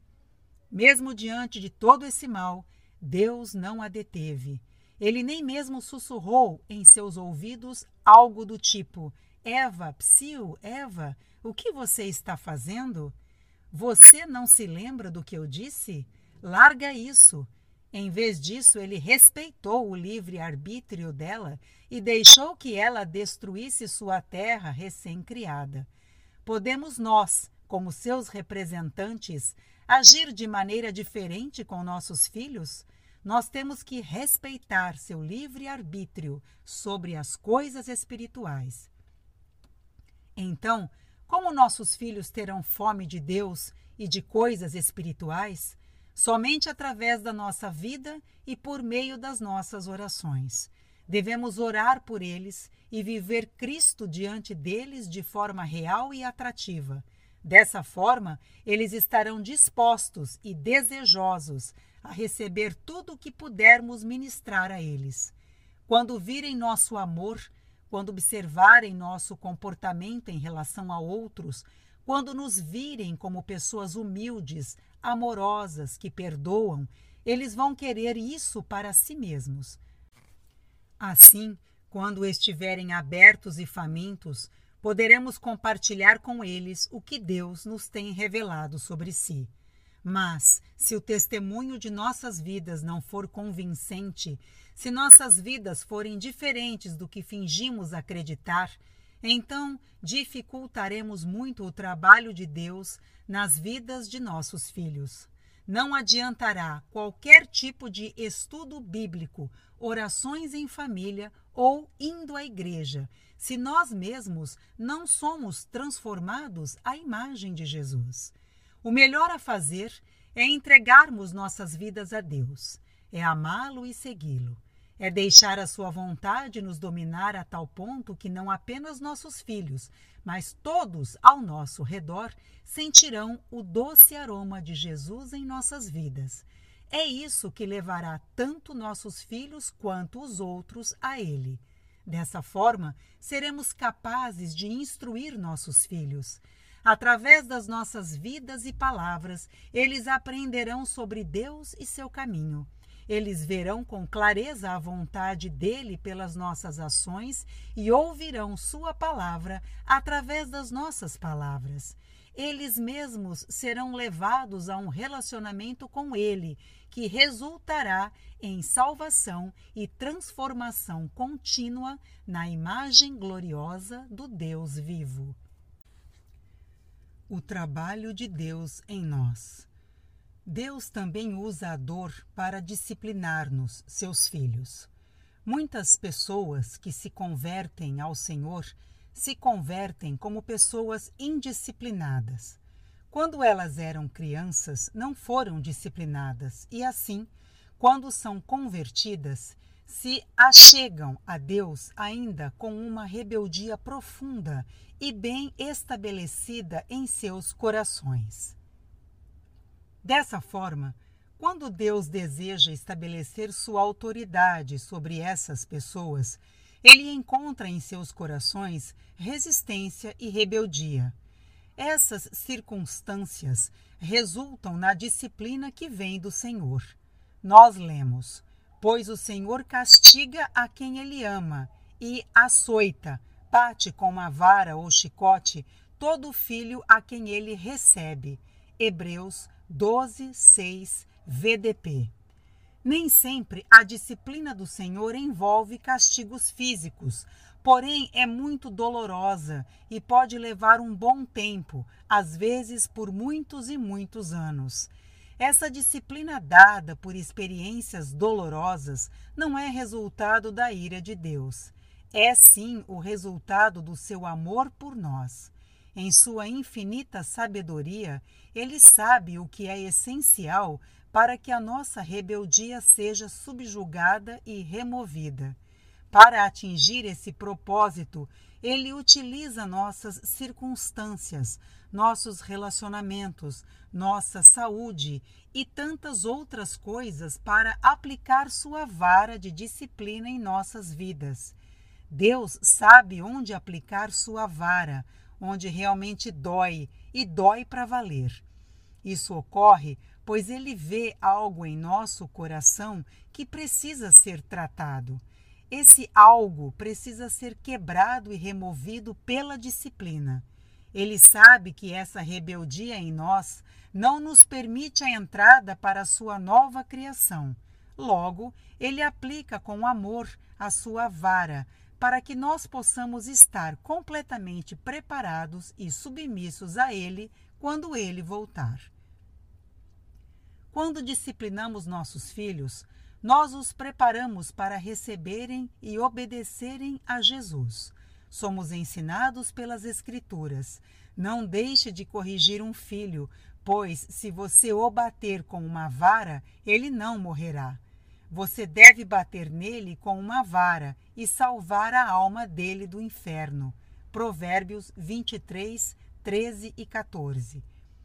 Mesmo diante de todo esse mal, Deus não a deteve. Ele nem mesmo sussurrou em seus ouvidos algo do tipo: Eva, psiu, Eva, o que você está fazendo? Você não se lembra do que eu disse? Larga isso. Em vez disso, ele respeitou o livre-arbítrio dela e deixou que ela destruísse sua terra recém-criada. Podemos nós, como seus representantes, agir de maneira diferente com nossos filhos? nós temos que respeitar seu livre-arbítrio sobre as coisas espirituais. Então, como nossos filhos terão fome de Deus e de coisas espirituais? Somente através da nossa vida e por meio das nossas orações. Devemos orar por eles e viver Cristo diante deles de forma real e atrativa. Dessa forma, eles estarão dispostos e desejosos a receber tudo o que pudermos ministrar a eles. Quando virem nosso amor, quando observarem nosso comportamento em relação a outros, quando nos virem como pessoas humildes, amorosas, que perdoam, eles vão querer isso para si mesmos. Assim, quando estiverem abertos e famintos, poderemos compartilhar com eles o que Deus nos tem revelado sobre si. Mas, se o testemunho de nossas vidas não for convincente, se nossas vidas forem diferentes do que fingimos acreditar, então dificultaremos muito o trabalho de Deus nas vidas de nossos filhos. Não adiantará qualquer tipo de estudo bíblico, orações em família ou indo à igreja, se nós mesmos não somos transformados à imagem de Jesus. O melhor a fazer é entregarmos nossas vidas a Deus, é amá-lo e segui-lo. É deixar a sua vontade nos dominar a tal ponto que não apenas nossos filhos, mas todos ao nosso redor sentirão o doce aroma de Jesus em nossas vidas. É isso que levará tanto nossos filhos quanto os outros a Ele. Dessa forma, seremos capazes de instruir nossos filhos. Através das nossas vidas e palavras, eles aprenderão sobre Deus e seu caminho. Eles verão com clareza a vontade dele pelas nossas ações e ouvirão sua palavra através das nossas palavras. Eles mesmos serão levados a um relacionamento com ele, que resultará em salvação e transformação contínua na imagem gloriosa do Deus vivo. O trabalho de Deus em nós. Deus também usa a dor para disciplinar-nos, seus filhos. Muitas pessoas que se convertem ao Senhor se convertem como pessoas indisciplinadas. Quando elas eram crianças, não foram disciplinadas e, assim, quando são convertidas, se achegam a Deus ainda com uma rebeldia profunda e bem estabelecida em seus corações. Dessa forma, quando Deus deseja estabelecer sua autoridade sobre essas pessoas, ele encontra em seus corações resistência e rebeldia. Essas circunstâncias resultam na disciplina que vem do Senhor. Nós lemos: pois o Senhor castiga a quem ele ama e açoita, bate com uma vara ou chicote todo filho a quem ele recebe. Hebreus doze, seis, V D P. Nem sempre a disciplina do Senhor envolve castigos físicos, porém é muito dolorosa e pode levar um bom tempo, às vezes por muitos e muitos anos. Essa disciplina dada por experiências dolorosas não é resultado da ira de Deus. É sim o resultado do seu amor por nós. Em sua infinita sabedoria, ele sabe o que é essencial para que a nossa rebeldia seja subjugada e removida. Para atingir esse propósito, ele utiliza nossas circunstâncias, nossos relacionamentos, nossa saúde e tantas outras coisas para aplicar sua vara de disciplina em nossas vidas. Deus sabe onde aplicar sua vara, onde realmente dói, e dói para valer. Isso ocorre pois ele vê algo em nosso coração que precisa ser tratado. Esse algo precisa ser quebrado e removido pela disciplina. Ele sabe que essa rebeldia em nós não nos permite a entrada para a sua nova criação. Logo, ele aplica com amor a sua vara, para que nós possamos estar completamente preparados e submissos a ele quando ele voltar. Quando disciplinamos nossos filhos, nós os preparamos para receberem e obedecerem a Jesus. Somos ensinados pelas Escrituras. Não deixe de corrigir um filho, pois se você o bater com uma vara, ele não morrerá. Você deve bater nele com uma vara e salvar a alma dele do inferno. Provérbios vinte e três, treze e quatorze.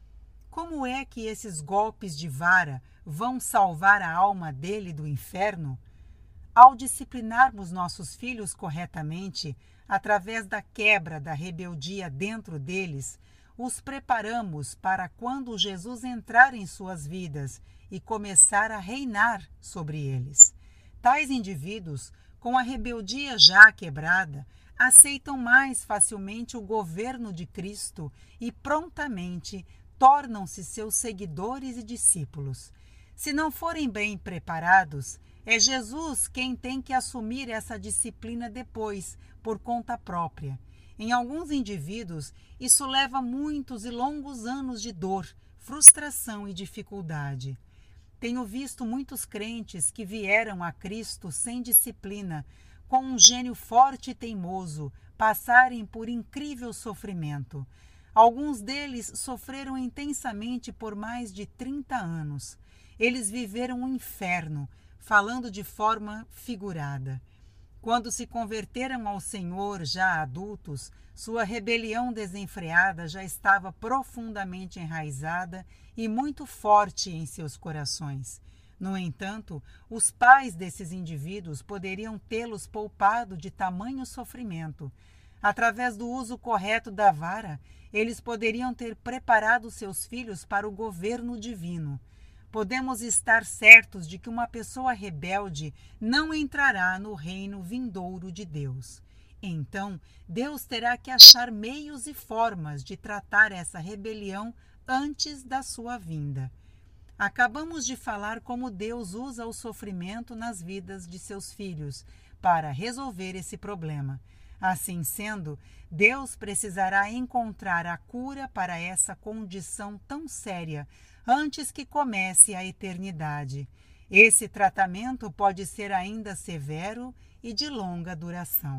Como é que esses golpes de vara vão salvar a alma dele do inferno? Ao disciplinarmos nossos filhos corretamente, através da quebra da rebeldia dentro deles, os preparamos para quando Jesus entrar em suas vidas e começar a reinar sobre eles. Tais indivíduos, com a rebeldia já quebrada, aceitam mais facilmente o governo de Cristo e prontamente tornam-se seus seguidores e discípulos. Se não forem bem preparados, é Jesus quem tem que assumir essa disciplina depois, por conta própria. Em alguns indivíduos, isso leva muitos e longos anos de dor, frustração e dificuldade. Tenho visto muitos crentes que vieram a Cristo sem disciplina, com um gênio forte e teimoso, passarem por incrível sofrimento. Alguns deles sofreram intensamente por mais de trinta anos. Eles viveram um inferno, falando de forma figurada. Quando se converteram ao Senhor já adultos, sua rebelião desenfreada já estava profundamente enraizada e muito forte em seus corações. No entanto, os pais desses indivíduos poderiam tê-los poupado de tamanho sofrimento. Através do uso correto da vara, eles poderiam ter preparado seus filhos para o governo divino. Podemos estar certos de que uma pessoa rebelde não entrará no reino vindouro de Deus. Então, Deus terá que achar meios e formas de tratar essa rebelião antes da sua vinda. Acabamos de falar como Deus usa o sofrimento nas vidas de seus filhos para resolver esse problema. Assim sendo, Deus precisará encontrar a cura para essa condição tão séria antes que comece a eternidade. Esse tratamento pode ser ainda severo e de longa duração.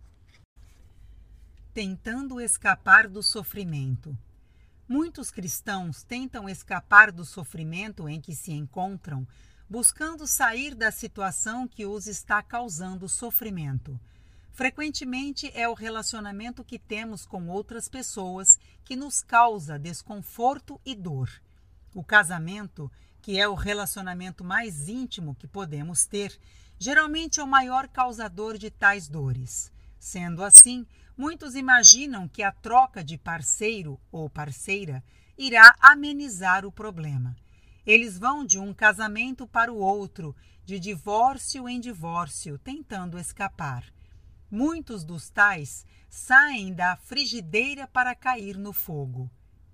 Tentando escapar do sofrimento. Muitos cristãos tentam escapar do sofrimento em que se encontram, buscando sair da situação que os está causando sofrimento. Frequentemente é o relacionamento que temos com outras pessoas que nos causa desconforto e dor. O casamento, que é o relacionamento mais íntimo que podemos ter, geralmente é o maior causador de tais dores. Sendo assim, muitos imaginam que a troca de parceiro ou parceira irá amenizar o problema. Eles vão de um casamento para o outro, de divórcio em divórcio, tentando escapar. Muitos dos tais saem da frigideira para cair no fogo.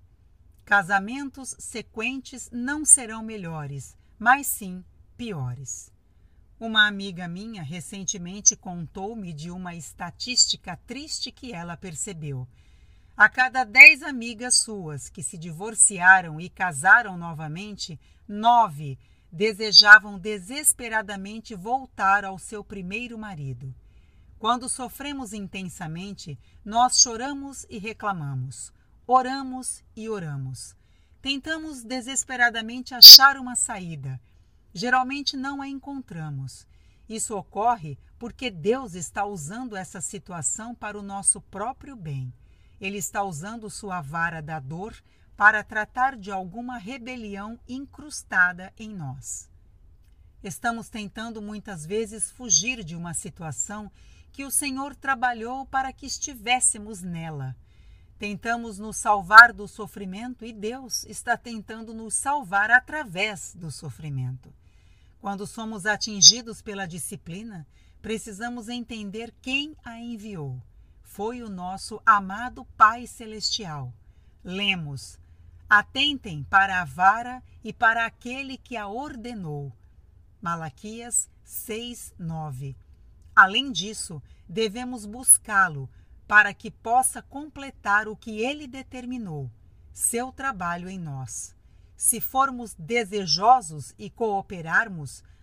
Casamentos sequentes não serão melhores, mas sim piores. Uma amiga minha recentemente contou-me de uma estatística triste que ela percebeu. A cada dez amigas suas que se divorciaram e casaram novamente, nove desejavam desesperadamente voltar ao seu primeiro marido. Quando sofremos intensamente, nós choramos e reclamamos. Oramos e oramos. Tentamos desesperadamente achar uma saída. Geralmente não a encontramos. Isso ocorre porque Deus está usando essa situação para o nosso próprio bem. Ele está usando sua vara da dor para tratar de alguma rebelião incrustada em nós. Estamos tentando muitas vezes fugir de uma situação que o Senhor trabalhou para que estivéssemos nela. Tentamos nos salvar do sofrimento e Deus está tentando nos salvar através do sofrimento. Quando somos atingidos pela disciplina, precisamos entender quem a enviou. Foi o nosso amado Pai Celestial. Lemos: atentem para a vara e para aquele que a ordenou. Malaquias seis, nove. Além disso, devemos buscá-lo para que possa completar o que ele determinou, seu trabalho em nós. Se formos desejosos e cooperarmos,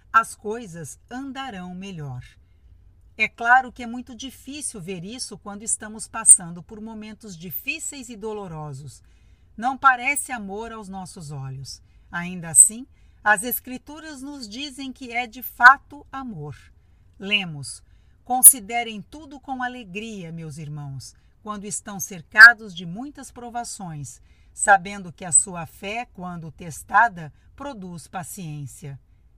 as coisas andarão melhor. É claro que é muito difícil ver isso quando estamos passando por momentos difíceis e dolorosos. Não parece amor aos nossos olhos. Ainda assim, as Escrituras nos dizem que é de fato amor. Lemos: considerem tudo com alegria, meus irmãos, quando estão cercados de muitas provações, sabendo que a sua fé, quando testada, produz paciência.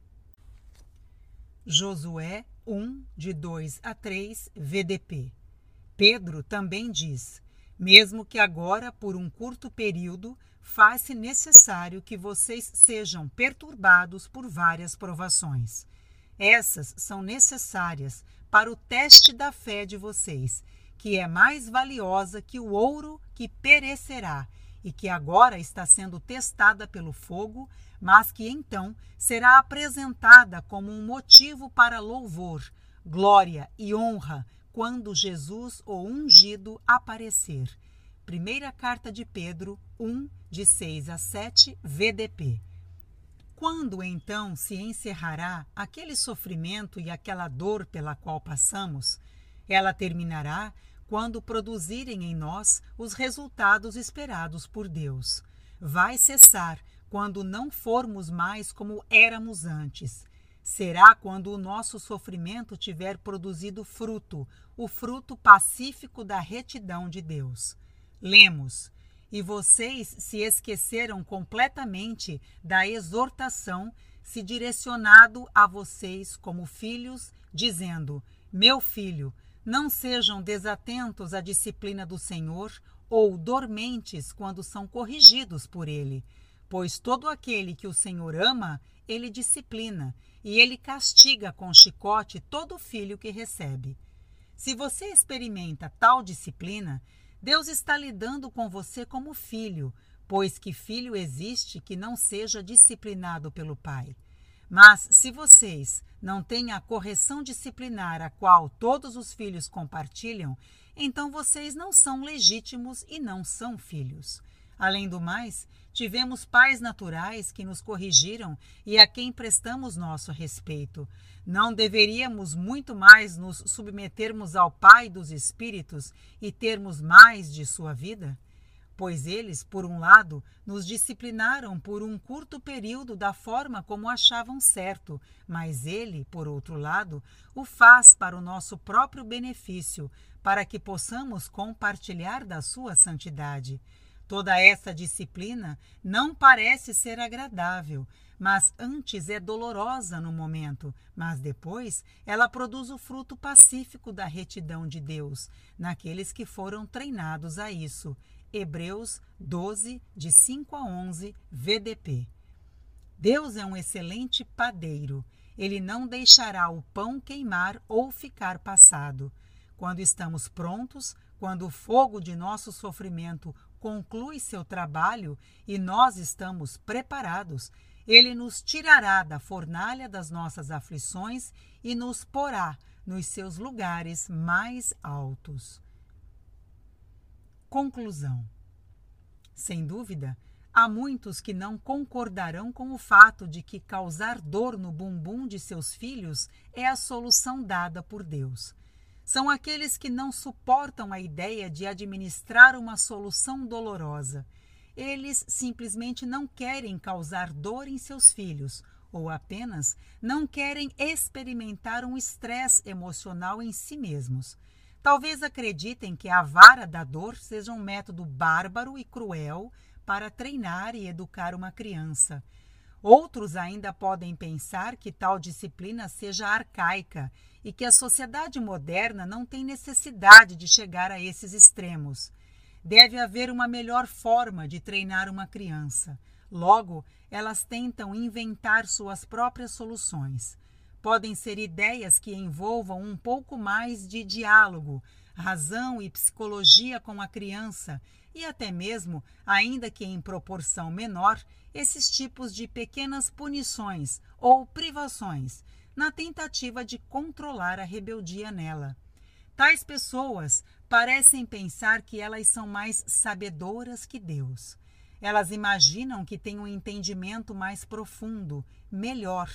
Josué um, de dois a três, V D P. Pedro também diz: mesmo que agora, por um curto período, faz-se necessário que vocês sejam perturbados por várias provações. Essas são necessárias para o teste da fé de vocês, que é mais valiosa que o ouro que perecerá e que agora está sendo testada pelo fogo, mas que então será apresentada como um motivo para louvor, glória e honra quando Jesus, o ungido, aparecer. Primeira Carta de Pedro um, de seis a sete, V D P. Quando então se encerrará aquele sofrimento e aquela dor pela qual passamos? Ela terminará quando produzirem em nós os resultados esperados por Deus. Vai cessar quando não formos mais como éramos antes. Será quando o nosso sofrimento tiver produzido fruto, o fruto pacífico da retidão de Deus. Lemos: e vocês se esqueceram completamente da exortação se direcionado a vocês como filhos, dizendo: meu filho, não sejam desatentos à disciplina do Senhor ou dormentes quando são corrigidos por Ele, pois todo aquele que o Senhor ama, Ele disciplina, e Ele castiga com chicote todo filho que recebe. Se você experimenta tal disciplina, Deus está lidando com você como filho, pois que filho existe que não seja disciplinado pelo pai? Mas se vocês não têm a correção disciplinar a qual todos os filhos compartilham, então vocês não são legítimos e não são filhos. Além do mais, tivemos pais naturais que nos corrigiram e a quem prestamos nosso respeito. Não deveríamos muito mais nos submetermos ao Pai dos Espíritos e termos mais de sua vida? Pois eles, por um lado, nos disciplinaram por um curto período da forma como achavam certo, mas ele, por outro lado, o faz para o nosso próprio benefício, para que possamos compartilhar da sua santidade. Toda essa disciplina não parece ser agradável, mas antes é dolorosa no momento, mas depois ela produz o fruto pacífico da retidão de Deus, naqueles que foram treinados a isso. Hebreus doze, de cinco a onze, V D P. Deus é um excelente padeiro. Ele não deixará o pão queimar ou ficar passado. Quando estamos prontos, quando o fogo de nosso sofrimento conclui seu trabalho e nós estamos preparados, Ele nos tirará da fornalha das nossas aflições e nos porá nos seus lugares mais altos. Conclusão. Sem dúvida, há muitos que não concordarão com o fato de que causar dor no bumbum de seus filhos é a solução dada por Deus. São aqueles que não suportam a ideia de administrar uma solução dolorosa. Eles simplesmente não querem causar dor em seus filhos, ou apenas não querem experimentar um estresse emocional em si mesmos. Talvez acreditem que a vara da dor seja um método bárbaro e cruel para treinar e educar uma criança. Outros ainda podem pensar que tal disciplina seja arcaica e que a sociedade moderna não tem necessidade de chegar a esses extremos. Deve haver uma melhor forma de treinar uma criança. Logo, elas tentam inventar suas próprias soluções. Podem ser ideias que envolvam um pouco mais de diálogo, razão e psicologia com a criança e até mesmo, ainda que em proporção menor, esses tipos de pequenas punições ou privações, na tentativa de controlar a rebeldia nela. Tais pessoas parecem pensar que elas são mais sabedoras que Deus. Elas imaginam que têm um entendimento mais profundo, melhor,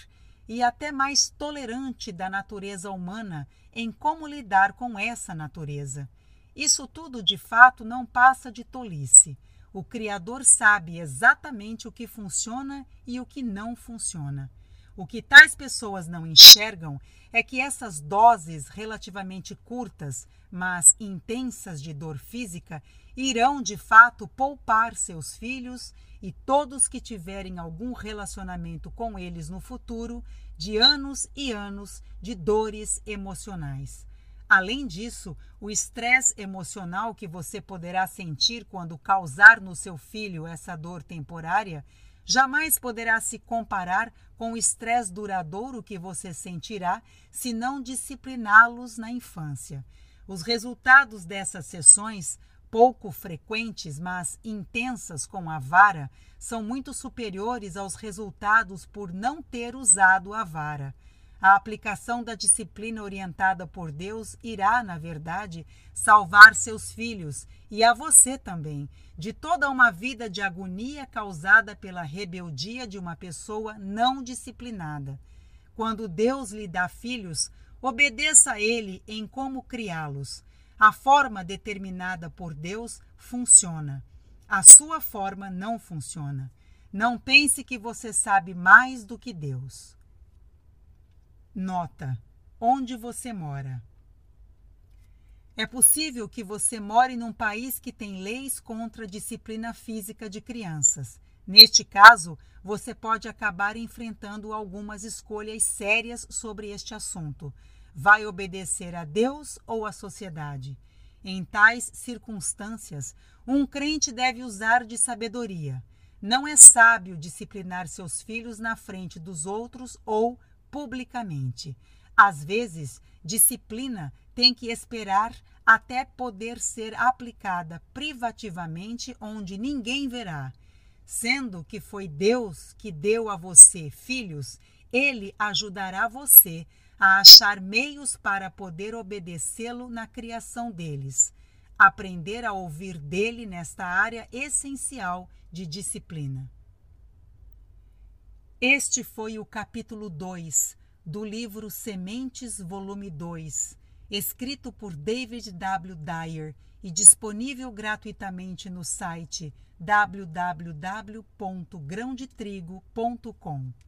e até mais tolerante da natureza humana em como lidar com essa natureza. Isso tudo, de fato, não passa de tolice. O Criador sabe exatamente o que funciona e o que não funciona. O que tais pessoas não enxergam é que essas doses relativamente curtas, mas intensas de dor física, irão de fato poupar seus filhos e todos que tiverem algum relacionamento com eles no futuro de anos e anos de dores emocionais. Além disso, o estresse emocional que você poderá sentir quando causar no seu filho essa dor temporária jamais poderá se comparar com o estresse duradouro que você sentirá se não discipliná-los na infância. Os resultados dessas sessões, pouco frequentes, mas intensas com a vara, são muito superiores aos resultados por não ter usado a vara. A aplicação da disciplina orientada por Deus irá, na verdade, salvar seus filhos e a você também, de toda uma vida de agonia causada pela rebeldia de uma pessoa não disciplinada. Quando Deus lhe dá filhos, obedeça a Ele em como criá-los. A forma determinada por Deus funciona. A sua forma não funciona. Não pense que você sabe mais do que Deus. Nota: onde você mora. É possível que você more num país que tem leis contra a disciplina física de crianças. Neste caso, você pode acabar enfrentando algumas escolhas sérias sobre este assunto. Vai obedecer a Deus ou à sociedade? Em tais circunstâncias, um crente deve usar de sabedoria. Não é sábio disciplinar seus filhos na frente dos outros ou publicamente. Às vezes, disciplina tem que esperar até poder ser aplicada privativamente onde ninguém verá. Sendo que foi Deus que deu a você filhos, Ele ajudará você a achar meios para poder obedecê-lo na criação deles. Aprender a ouvir dele nesta área essencial de disciplina. Este foi o capítulo dois do livro Sementes, volume dois, escrito por David W. Dyer e disponível gratuitamente no site w w w ponto grão de trigo ponto com.